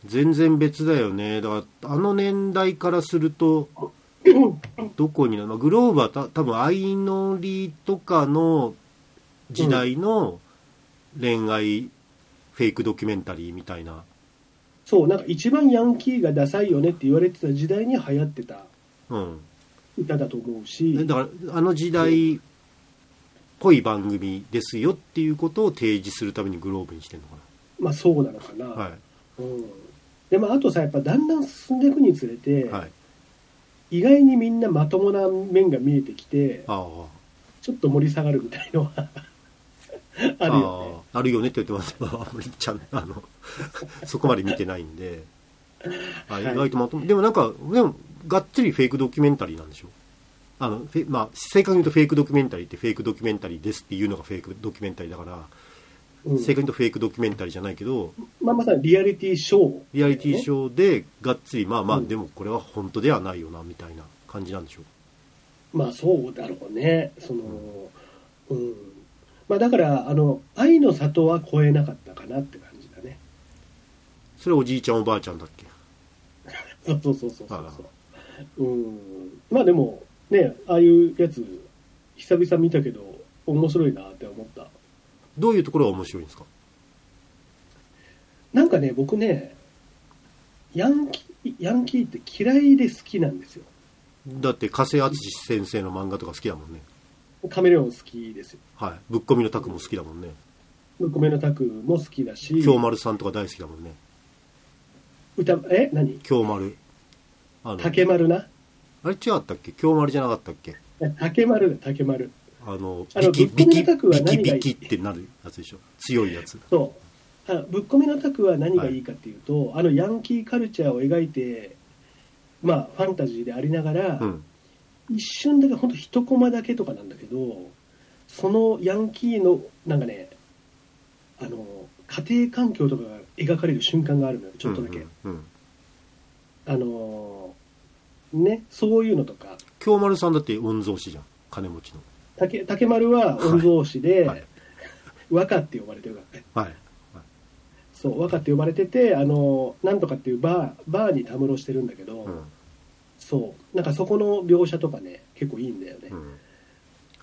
全然別だよね。だからあの年代からするとどこになるの、グローブはた多分相乗りとかの時代の恋愛フェイクドキュメンタリーみたいな、 そう、なんか一番ヤンキーがダサいよねって言われてた時代に流行ってた歌だと思うし、 うん、だからあの時代っぽい番組ですよっていうことを提示するためにグローブにしてるのかな。 まあそうなのかな、 はい、 うん、でもあとさ、やっぱだんだん進んでいくにつれて、 はい、 意外にみんなまともな面が見えてきて、 ああちょっと盛り下がるみたいのはあるよね。 あ, あるよねって言ってますけど、あまりちゃんあのそこまで見てないんで、あ、意外とまとも、はい、でもなんかでもがっつりフェイクドキュメンタリーなんでしょ。あのまあ、正確に言うとフェイクドキュメンタリーってフェイクドキュメンタリーですっていうのがフェイクドキュメンタリーだから、うん、正確に言うとフェイクドキュメンタリーじゃないけど、 まあ、まさにリアリティショー、 リアリティショーでがっつりまあまあ、うん、でもこれは本当ではないよなみたいな感じなんでしょう。 まあそうだろうね。その、うんうん、まあ、だからあの愛の里は超えなかったかなって感じだね。 それおじいちゃんおばあちゃんだっけそうそうそうそうそう、うん、まあでもね、ああいうやつ久々見たけど面白いなって思った。 どういうところが面白いんですか。 なんかね、僕ね、ヤンキー、ヤンキーって嫌いで好きなんですよ。 だって加瀬淳先生の漫画とか好きだもんね。 カメレオン好きですよ。 はい。ぶっこみのタクも好きだもんね。 ぶっこみのタクも好きだし、 京丸さんとか大好きだもんね。 歌、え何京丸、あの竹丸な、 あれ違ったっけ、京丸じゃなかったっけ。 竹丸だ、竹丸。 あのあのビキビキぶっこみのタクはビキ何がいいビキってなるやつでしょ、強いやつ。 そうあぶっこみのタクは何がいいかっていうと、はい、あのヤンキーカルチャーを描いて、まあファンタジーでありながら、うん、一瞬だけほんと一コマだけとかなんだけど、そのヤンキーのなんかね、あの家庭環境とかが描かれる瞬間があるのよ、ちょっとだけ、うんうんうん、あのね、そういうのとか。 京丸さんだって御曹司じゃん、金持ちの。 竹, 竹丸は御曹司で、はいはい、和歌って呼ばれてるからね、 はいはい、 そう和歌って呼ばれてて、あのなんとかっていうバーバーにたむろしてるんだけど、うん、そうなんかそこの描写とかね結構いいんだよね、うん、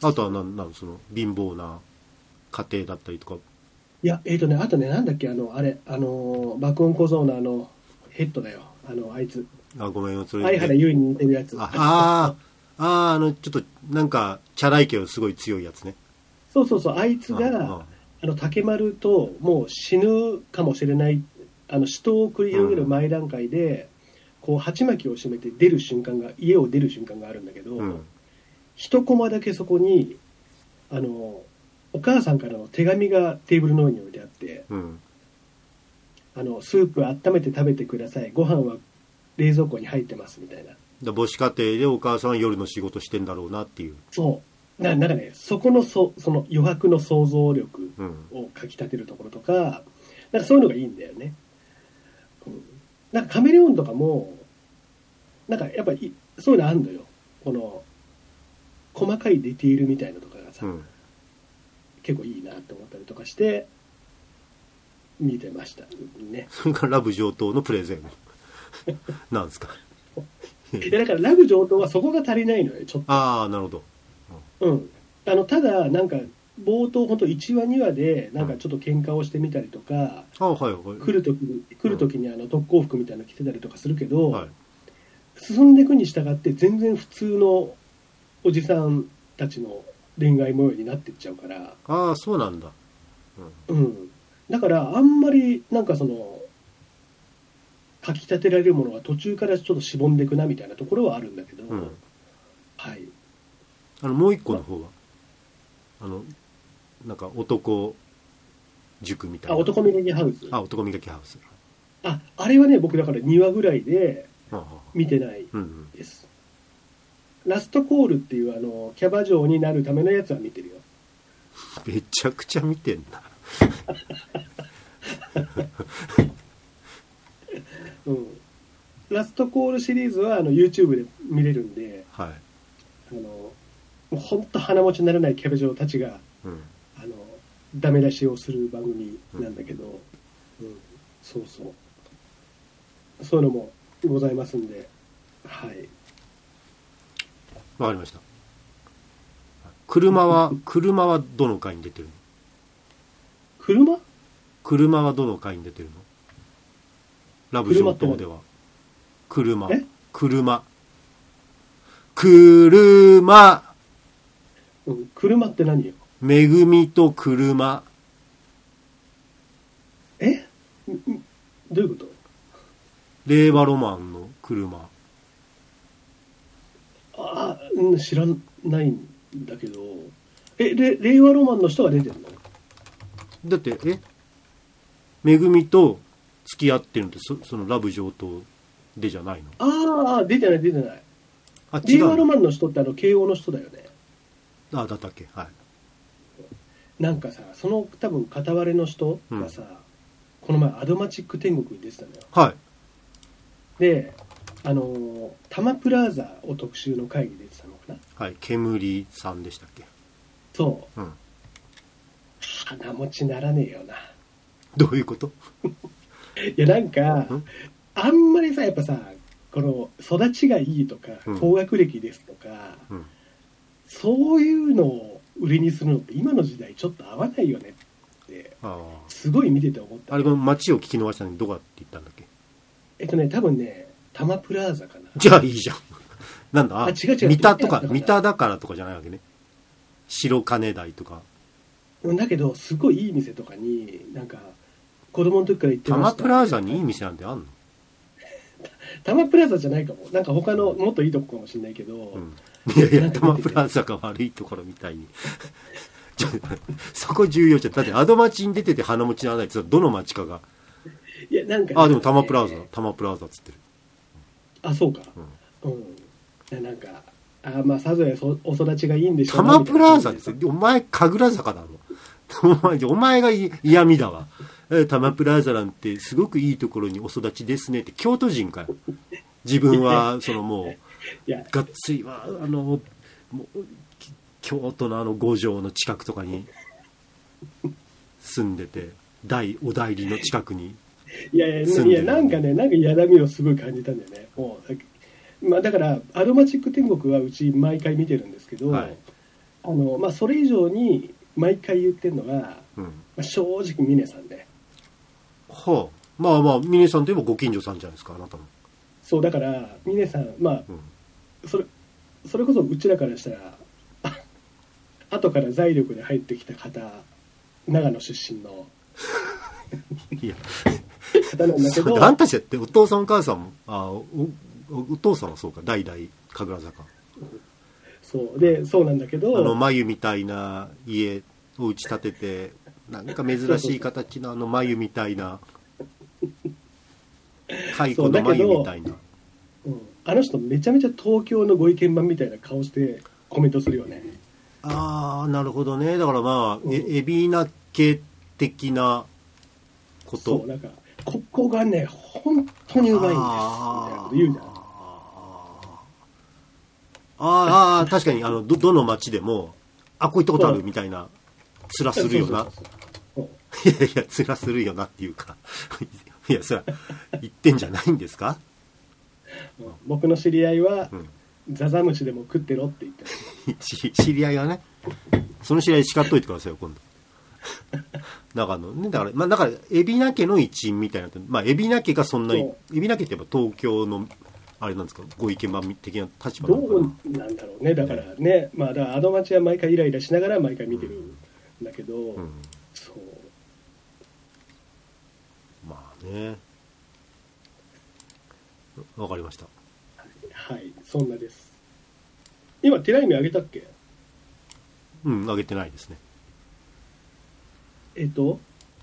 あとはなんなんその貧乏な家庭だったりとか。 いやえっ、ー、とねあとねなんだっけ、あのあれあの爆音小僧のあのヘッドだよ、あのあいつ、 あごめんそれ相原優に似てるやつ、 ああああのちょっとなんかチャラいけどすごい強いやつね。 そうそうそう、あいつがあああの竹丸ともう死ぬかもしれない、あの死闘を繰り広げる前段階で、うん、こう鉢巻きを締めて出る瞬間が家を出る瞬間があるんだけど、うん、一コマだけそこにあのお母さんからの手紙がテーブルの上に置いてあって、うん、あのスープ温めて食べてください、ご飯は冷蔵庫に入ってますみたいな。 母子家庭でお母さんは夜の仕事してんだろうなっていう。 そうな、なんかね、そこの そ, その余白の想像力をかきたてるところとか、うん、なんかそういうのがいいんだよね、うん、なんかカメレオンとかもなんかやっぱりそういうのあるのよ、この細かいディティールみたいなとかがさ、うん、結構いいなと思ったりとかして見てましたね。 それからラブ上等のプレゼンなんですか。 いやだからラブ上等はそこが足りないのよ、ちょっと。 ああなるほど、 うん、あのただなんか冒頭本当いちわにわでなんかちょっと喧嘩をしてみたりとか、 うん、あはいはい、 来る時に来る時にあの特攻服みたいなの着てたりとかするけど、はい、進んでいくに従って全然普通のおじさんたちの恋愛模様になっていっちゃうから。 ああそうなんだ、 うん、うん、だからあんまりなんかそのかき立てられるものが途中からちょっとしぼんでいくなみたいなところはあるんだけど、うん、はい。 あのもう一個の方はあのなんか男塾みたいな。 あ、男磨きハウス。 あ、男磨きハウス。 あ、あれはね僕だからにわぐらいで見てないです、うんうん、ラストコールっていうあのキャバ嬢になるためのやつは見てるよ。 めちゃくちゃ見てんな。 うん、ラストコールシリーズはあの YouTube で見れるんで、はい、あのもう本当鼻持ちにならないキャバ嬢たちが、うん、あのダメ出しをする番組なんだけど、うんうん、そうそうそういうのもございますんで、はい。 わかりました。車は車はどの回に出てるの？ 車？車はどの回に出てるの？ラブ上等では。車。え？車。車。 うん、車って何よ？ めぐみと車。 え？どういうこと？ 令和ロマンの車。 ああ、うん、知らないんだけど、え、れ令和ロマンの人が出てるの？ だって、えめぐみと付き合ってるのってそ、そのラブ上等でじゃないの？ ああ、出てない出てない。あ、違う。令和ロマンの人ってあの慶応の人だよね。 ああ、だったっけ？はい。 なんかさ、その多分片割れの人がさ、うん、この前アドマチック天国に出てたのよ。 はい。 で、あのー、タマプラザを特集の会議で出てたのかな。 はい、煙さんでしたっけ？ そう。うん。鼻持ちならねえよな。 どういうこと？ いや、なんか、あんまりさ、やっぱさ、この育ちがいいとか、うん、高学歴ですとか、うん、そういうのを売りにするのって今の時代ちょっと合わないよねって、すごい見てて思った。 あれも街を聞き逃したのにどこだって言ったんだっけ？ えっとね、多分ね、タマプラザかな。 じゃあいいじゃん。なんだ、あ、 違う違う。 三田とか、三田だからとかじゃないわけね。白金台とか。 だけど、すごいいい店とかに、なんか、子供の時から行ってました。 タマプラザにいい店なんてあんの？ タマプラザじゃないかも。なんか他のもっといいとこかもしれないけど。うん、 いやいや、タマプラザが悪いところみたいに。そこ重要じゃん。だってアドマチに出てて鼻持ちならないってどの町かが。 いや、なんか、ね。 あ、でもタマプラザ、タマプラザっつってる。 あ、そうか。うん。うん、なんか、あ、まあ、さぞやお育ちがいいんでしょうね。タマプラザって、お前、神楽坂だろ。お前、お前が嫌味だわ。タマプラザなんてすごくいいところにお育ちですねって京都人かよ。自分はそのもうがっつりはあのもう京都のあの五条の近くとかに住んでて大お代理の近くにいやいやいやなんかねなんか嫌だみをすごい感じたんだよね。もうまあだからアドマチック天国はうち毎回見てるんですけど、はい、あのまあそれ以上に毎回言ってるのが、うんまあ、正直峰さんで。 はあ、まあまあ峰さんといえばご近所さんじゃないですかあなたも。 そうだから峰さんまあ、うん、それそれこそうちらからしたら後から財力で入ってきた方長野出身のいや方なんだけどあんたたちだってお父さんお母さんもあ お, お, お父さんはそうか代々神楽坂そうでそうなんだけどあの眉みたいな家を打ち立ててなんか珍しい形のあの眉みたいな蚕の眉みたいな、 うん、あの人めちゃめちゃ東京のご意見番みたいな顔してコメントするよね。 ああなるほどね。だからまあ、うん、え海老名家的なことそうなんかここがね本当にうまいんですみたいなこと言うじゃん。 ああ確かにあの ど, どの町でもあこういったことあるみたいな面するよな。いやいや面するよなっていうかいやそれ言ってんじゃないんですか。 僕の知り合いは、うん、ザザムシでも食ってろって言って知り合いはねその知り合い叱っといてくださいよ今度だからねだからまあだから海老名家の一員みたいなまあ海老名家がそんなに海老名家ってやっぱ東京のあれなんですかご意見番的な立場なのかな。 どうなんだろうねだからね、ねまあだからアドマチは毎回イライラしながら毎回見てるんだけど、うんうん、そうまあねわかりました。 はい、はい、そんなです。今テライミあげたっけ？ うんあげてないですね。 えっと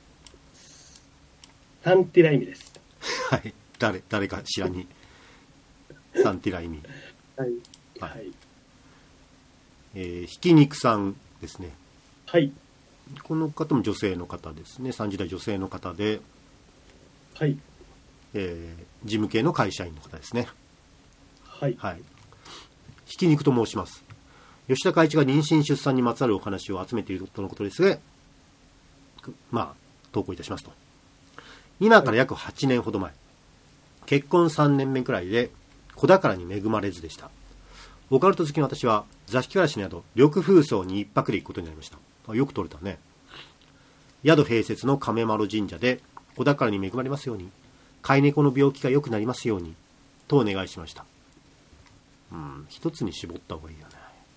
サンティライミですはい誰誰か知らにサンティライミはいはい、はいえー、ひき肉さんですね。 はいこの方も女性の方ですね。さんじゅう代女性の方ではい、 えー、事務系の会社員の方ですね。 はい、 はい、ひき肉と申します。吉田会一が妊娠出産にまつわるお話を集めているとのことですがまあ投稿いたしますと今から約はちねんほど前結婚さんねんめくらいで子宝に恵まれずでした。オカルト好きの私は座敷わらしの宿緑風荘に一泊で行くことになりました。あ、よく取れたね。宿併設の亀丸神社で子宝に恵まれますように、飼い猫の病気が良くなりますようにとお願いしました。うん、一つに絞った方がいいよね。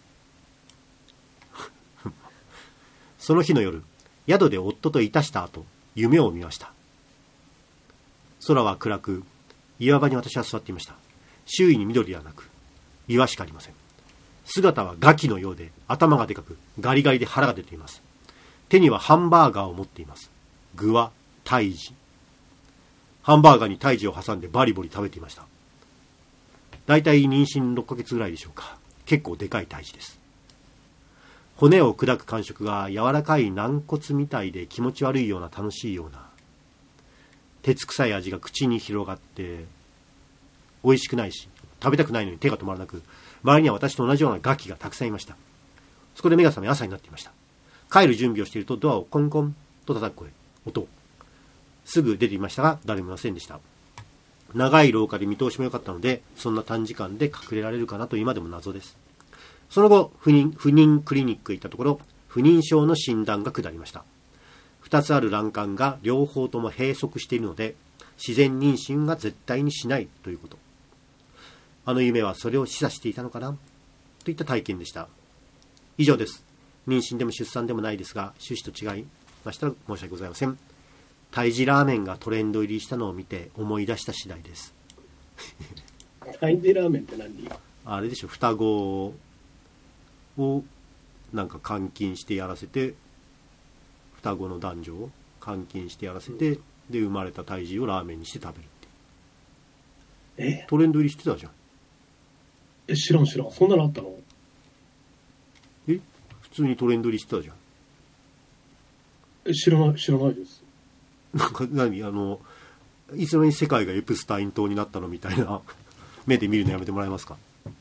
その日の夜、宿で夫といたした後、夢を見ました。空は暗く、岩場に私は座っていました。周囲に緑ではなく、岩しかありません。姿はガキのようで、頭がでかく、ガリガリで腹が出ています。手にはハンバーガーを持っています。具は胎児。ハンバーガーに胎児を挟んでバリバリ食べていました。だいたい妊娠ろっかげつぐらいでしょうか。結構でかい胎児です。骨を砕く感触が柔らかい軟骨みたいで気持ち悪いような楽しいような。鉄臭い味が口に広がって美味しくないし、食べたくないのに手が止まらなく、周りには私と同じようなガキがたくさんいました。そこで目が覚め朝になっていました。帰る準備をしているとドアをコンコンと叩く声、音。すぐ出ていましたが誰もいませんでした。長い廊下で見通しも良かったので、そんな短時間で隠れられるかなと今でも謎です。その後、不妊、不妊クリニックへ行ったところ、不妊症の診断が下りました。二つある卵管が両方とも閉塞しているので、自然妊娠は絶対にしないということ。あの夢はそれを示唆していたのかなといった体験でした。以上です。妊娠でも出産でもないですが、趣旨と違いましたら申し訳ございません。胎児ラーメンがトレンド入りしたのを見て思い出した次第です。 胎児ラーメンって何？ あれでしょ、双子をなんか監禁してやらせて、双子の男女を監禁してやらせて、うん、で生まれた胎児をラーメンにして食べるって。え？トレンド入りしてたじゃん。 え、知らん知らん。そんなのあったの？ え？普通にトレンド入りしてたじゃん。 え、知らない知らないです。 なんか何あのいつの間に世界がエプスタイン島になったのみたいな目で見るのやめてもらえますか？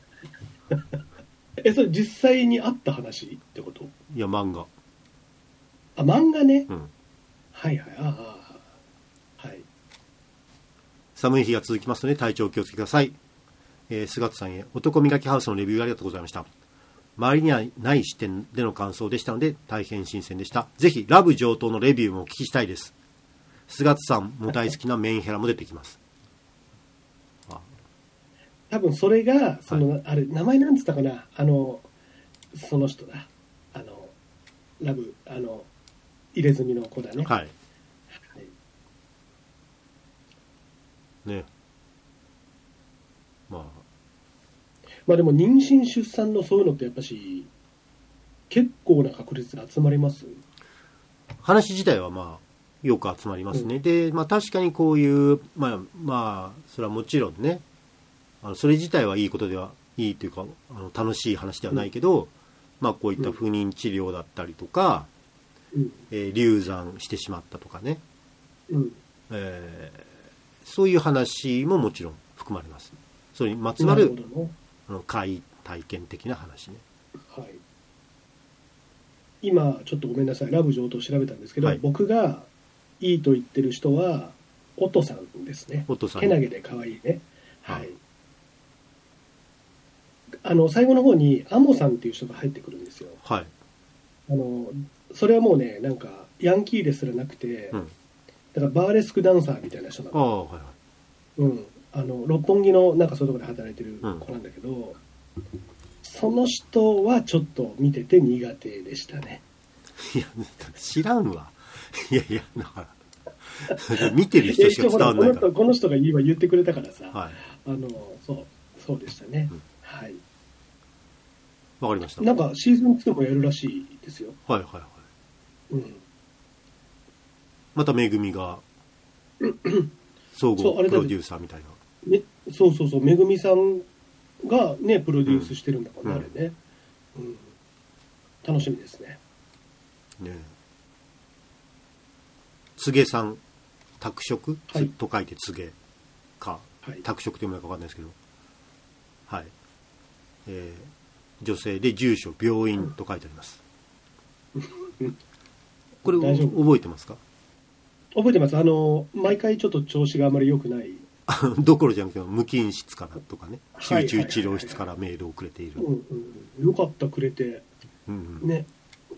え、それ実際にあった話ってこと？ いや、漫画。 あ、漫画ね。 うん。 はいはい。ああ、はい。 寒い日が続きますので体調お気をつけください。えー、菅田さんへ男磨きハウスのレビューありがとうございました。周りにはない視点での感想でしたので大変新鮮でした。ぜひラブ上等のレビューもお聞きしたいです。菅田さんも大好きなメンヘラも出てきます。あ、 多分それがその、はい、あれ名前なんつったかな、あのその人だ、あのラブあの入れ墨の子だね。 はい、はい、ね、まあまあでも妊娠出産のそういうのってやっぱし結構な確率で集まります。 話自体はまあよく集まりますね。うん、で、まあ確かにこういうまあまあそれはもちろんね、あのそれ自体はいいことではいいというか、あの楽しい話ではないけど、うん、まあこういった不妊治療だったりとか、うん、えー、流産してしまったとかね、うん、えー、そういう話ももちろん含まれます。それにまつわるあの怪体験的な話ね。はい。 今ちょっとごめんなさい、ラブ上等調べたんですけど、はい、僕がいいと言ってる人はオトさんですね。 オトさん、 けなげで可愛いね。はい。あの最後の方にアモさんっていう人が入ってくるんですよ。 はい。 あのそれはもうね、なんかヤンキーですらなくて、うん、だからバーレスクダンサーみたいな人なの。 ああ、はいはい。 うん。あの六本木のなんかそういうところで働いてる子なんだけど、うん、その人はちょっと見てて苦手でしたね。 いや知らんわ。いやいや、だから見てる人しか伝わんないから。 この人、この人が今言ってくれたからさ、 はい、 あのそうそうでしたね。うん、はい。 わかりました。 なんかシーズンツーもやるらしいですよ。 はいはいはい。 うん。 まためぐみが総合プロデューサーみたいな。 ね、そうそうそう、めぐみさんがねプロデュースしてるんだもんね、うん、あれね、うん、楽しみですね。 ねえ、つげさん、拓殖、はい、と書いてつげか、はい、拓殖というものか分かんないですけど、はい、えー、女性で住所病院と書いてあります。これ覚えてますか？ 覚えてます。あの毎回ちょっと調子があまり良くないどころじゃなくて無菌室からとかね、集中治療室からメールをくれている。 よかったくれて、 うんうん、 ね、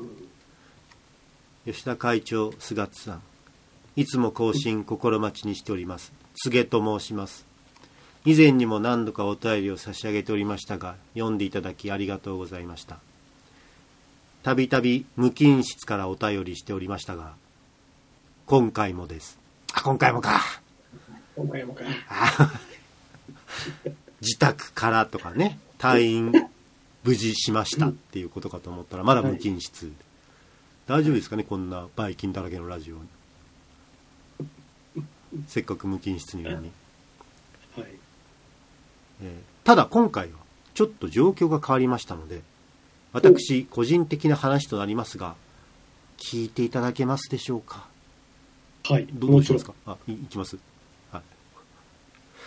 うん、吉田会長、菅津さん、いつも更新心待ちにしております。柘植と申します。以前にも何度かお便りを差し上げておりましたが、読んでいただきありがとうございました。たびたび無菌室からお便りしておりましたが、今回もです。あ、今回もか。 今回もか。 自宅からとかね、退院無事しましたっていうことかと思ったら、まだ無菌室。はい、大丈夫ですかね、こんなばい菌だらけのラジオ。せっかく無菌室にいるのに。はい、えー、ただ今回はちょっと状況が変わりましたので、私個人的な話となりますが、聞いていただけますでしょうか。 はい、 どうしますか。あ、い, いきます、はい、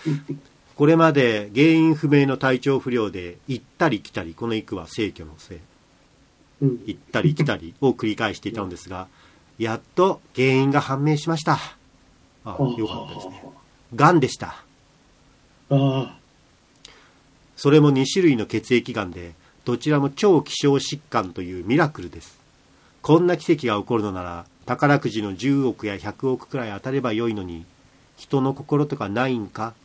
これまで原因不明の体調不良で行ったり来たり、この行くは逝去のせい、うん、行ったり来たりを繰り返していたのですが、やっと原因が判明しました。あ、よかったですね。がんでした。あ、それもに種類の血液がんで、どちらも超希少疾患というミラクルです。こんな奇跡が起こるのなら、宝くじのじゅうおくやひゃくおくくらい当たればよいのに、人の心とかないんか。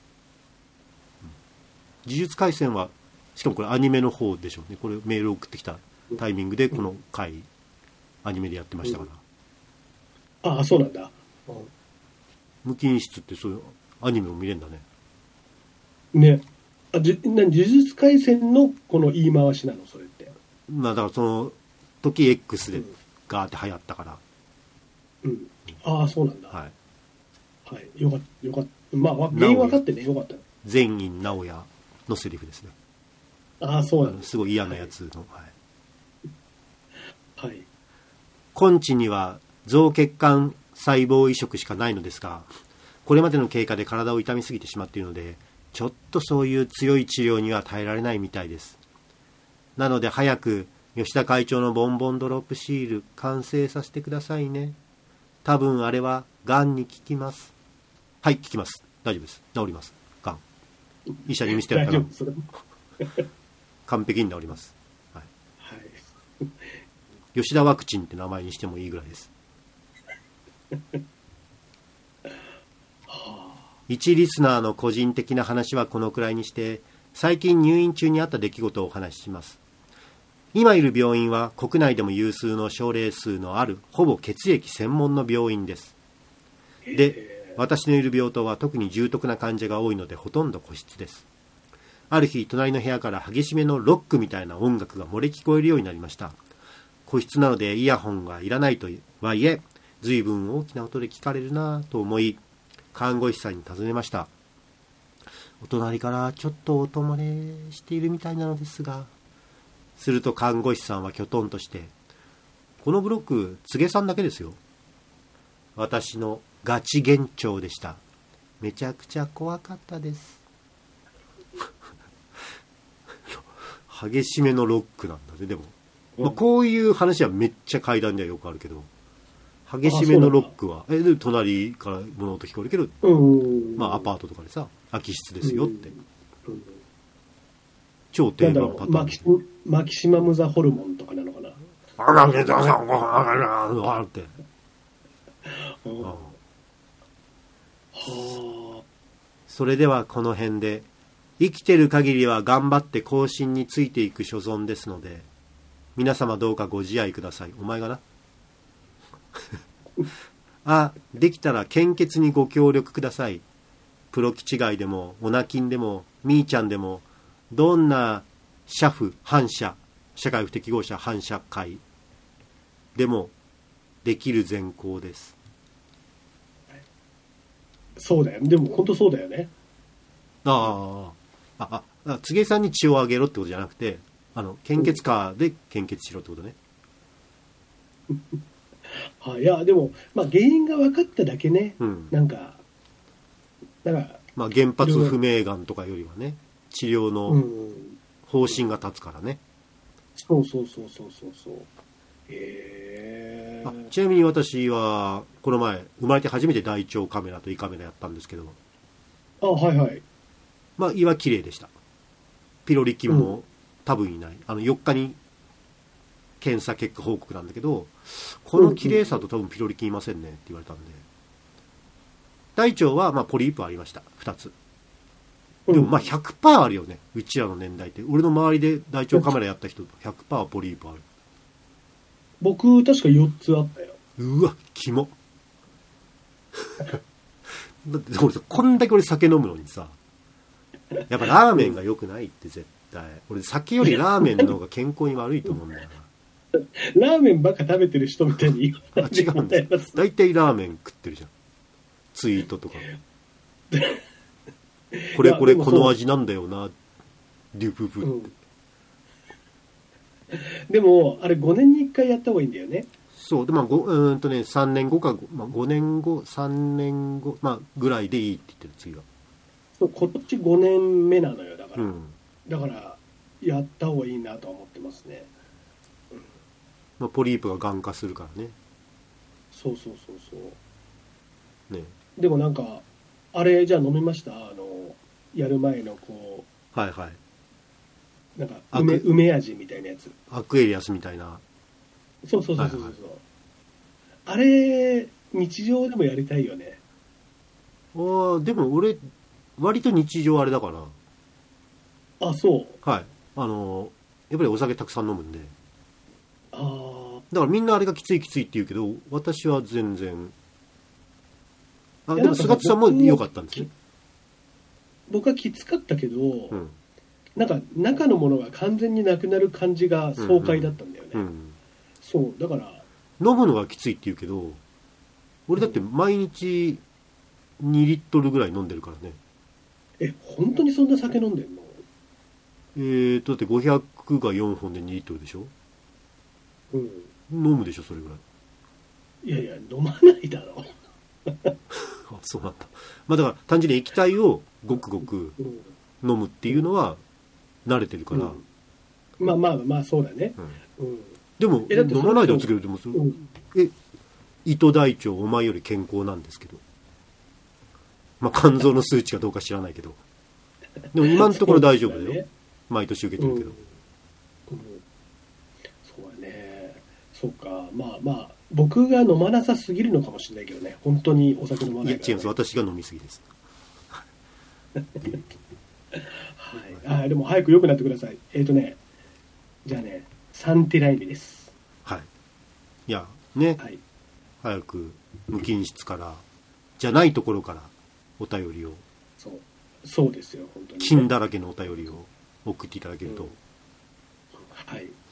呪術廻戦は、しかもこれアニメの方でしょうね。これメールを送ってきたタイミングでこの回、アニメでやってましたから。 ああ、そうなんだ。 無菌室ってそういうアニメも見れるんだね。 ね。あ、じな呪術廻戦のこの言い回しなの、それって。 まあだからその時 X でガーって流行ったから。 うん。うん、ああ、そうなんだ。 はい。 はい。よかった、よかった。まあ、原因分かってね、よかった。 善院直哉のセリフですね。 ああ、そうなんです。 すごい嫌なやつの。はい。はい。根治には造血管細胞移植しかないのですが、これまでの経過で体を痛みすぎてしまっているので、ちょっとそういう強い治療には耐えられないみたいです。なので早く吉田会長のボンボンドロップシール完成させてくださいね。多分あれはがんに効きます。はい、効きます。大丈夫です。治ります。がん。医者に見せてやったら完璧に治ります。はいはい、吉田ワクチンって名前にしてもいいぐらいです。一リスナーの個人的な話はこのくらいにして、最近入院中にあった出来事をお話しします。今いる病院は国内でも有数の症例数のあるほぼ血液専門の病院です。で、私のいる病棟は特に重篤な患者が多いのでほとんど個室です。ある日、隣の部屋から激しめのロックみたいな音楽が漏れ聞こえるようになりました。個室なのでイヤホンがいらないとはいえ、随分大きな音で聞かれるなぁと思い、看護師さんに尋ねました。お隣からちょっと音漏れしているみたいなのですが。すると看護師さんはきょとんとして、このブロック、柘植さんだけですよ。私のガチ幻聴でした。めちゃくちゃ怖かったです。激しめのロックなんだね。でも、うん、まあ、こういう話はめっちゃ階段ではよくあるけど、激しめのロックはえで隣から物音聞こえるけど、まあアパートとかでさ、空き室ですよって、うんうん、超定番パターン。マキ、 マキシマムザホルモンとかなのかな。 あらげださんごはんって。はあ。それではこの辺で、生きてる限りは頑張って更新についていく所存ですので、皆様どうかご自愛ください。お前がな。あ、できたら献血にご協力ください。プロ基地外でもオナキンでもミーちゃんでも、どんな社婦反社社会不適合者反社会でもできる善行です。 そうだよ。でも本当そうだよね。 ああ、ああ、柘植さんに血をあげろってことじゃなくて、あの献血カーで献血しろってことね。 あ、いやでも、まあ、原因が分かっただけね、うん、なんかだから、まあ、原発不明がんとかよりはね、治療の方針が立つからね、 うん、そうそうそうそうそうそう。へえ。 ちなみに私はこの前生まれて初めて大腸カメラと胃カメラやったんですけど、 あ、はいはい。 まあ胃は綺麗でした。ピロリ菌も多分いない、うん、あのよっかに検査結果報告なんだけど、この綺麗さと多分ピロリ菌いませんねって言われたんで、大腸はまあポリープありました、ふたつ。でもまあ ひゃくパーセント あるよね、うちらの年代って。俺の周りで大腸カメラやった人 ひゃくパーセント ポリープある。 僕確かよっつあったよ。 うわキモだって俺こんだけ俺酒飲むのにさ、やっぱラーメンが良くないって絶対。俺酒よりラーメンの方が健康に悪いと思うんだよな。ラーメンばっか食べてる人みたいに言われて違うんだよ。大体ラーメン食ってるじゃん、ツイートとかこれこれこの味なんだよなデュププって、うん、 でもあれごねんにいっかいやった方がいいんだよね。 そうで、まあ、ごうーんとねさんねんごか、まあ、ごねんごさんねんご、まあ、ぐらいでいいって言ってる。次はそう今年ごねんめなのよ。だから、うん、だからやった方がいいなとは思ってますね、うん。 まあ、ポリープが癌化するからね。 そうそうそうそうね。 でもなんかあれじゃあ飲みました？あのやる前のこうはいはいなんか梅梅味みたいなやつ、 アクエリアスみたいな。 そうそうそうそうそう、はいはい、あれ日常でもやりたいよね。 ああでも俺割と日常あれだから。 あ、そう。 はい、あのやっぱりお酒たくさん飲むんで。 ああだからみんなあれがきついきついって言うけど、私は全然。あでも菅津さんも良かったんですね。 僕はきつかったけど、うん、なんか中のものが完全になくなる感じが爽快だったんだよね、うんうんうん、そうだから飲むのがきついって言うけど、俺だって毎日にリットルぐらい飲んでるからね。 え、本当にそんな酒飲んでんの？ えーとだってごひゃくがよんほんでにリットルでしょ。うん飲むでしょそれぐらい。いやいや飲まないだろあそうなんだ。まあだから単純に液体をごくごく飲むっていうのは慣れてるから、うん、 まあまあまあそうだね、うんうん、 でも飲まないでおつけるでも、うん、え糸大腸お前より健康なんですけど、まあ肝臓の数値かどうか知らないけどでも今のところ大丈夫だよ、ね、毎年受けてるけど、うんうん、 そうだね。そうか。まあまあ僕が飲まなさすぎるのかもしれないけどね。本当にお酒飲まないから、ね、 いや違います。私が飲みすぎですはい、あでも早く良くなってください。えっ、ー、とねじゃあねサンティライミです。 はい。いやね、はい、早く無菌室からじゃないところからお便りを、 そうそうですよ本当に、ね、 菌だらけのお便りを送っていただけると、 うん、はい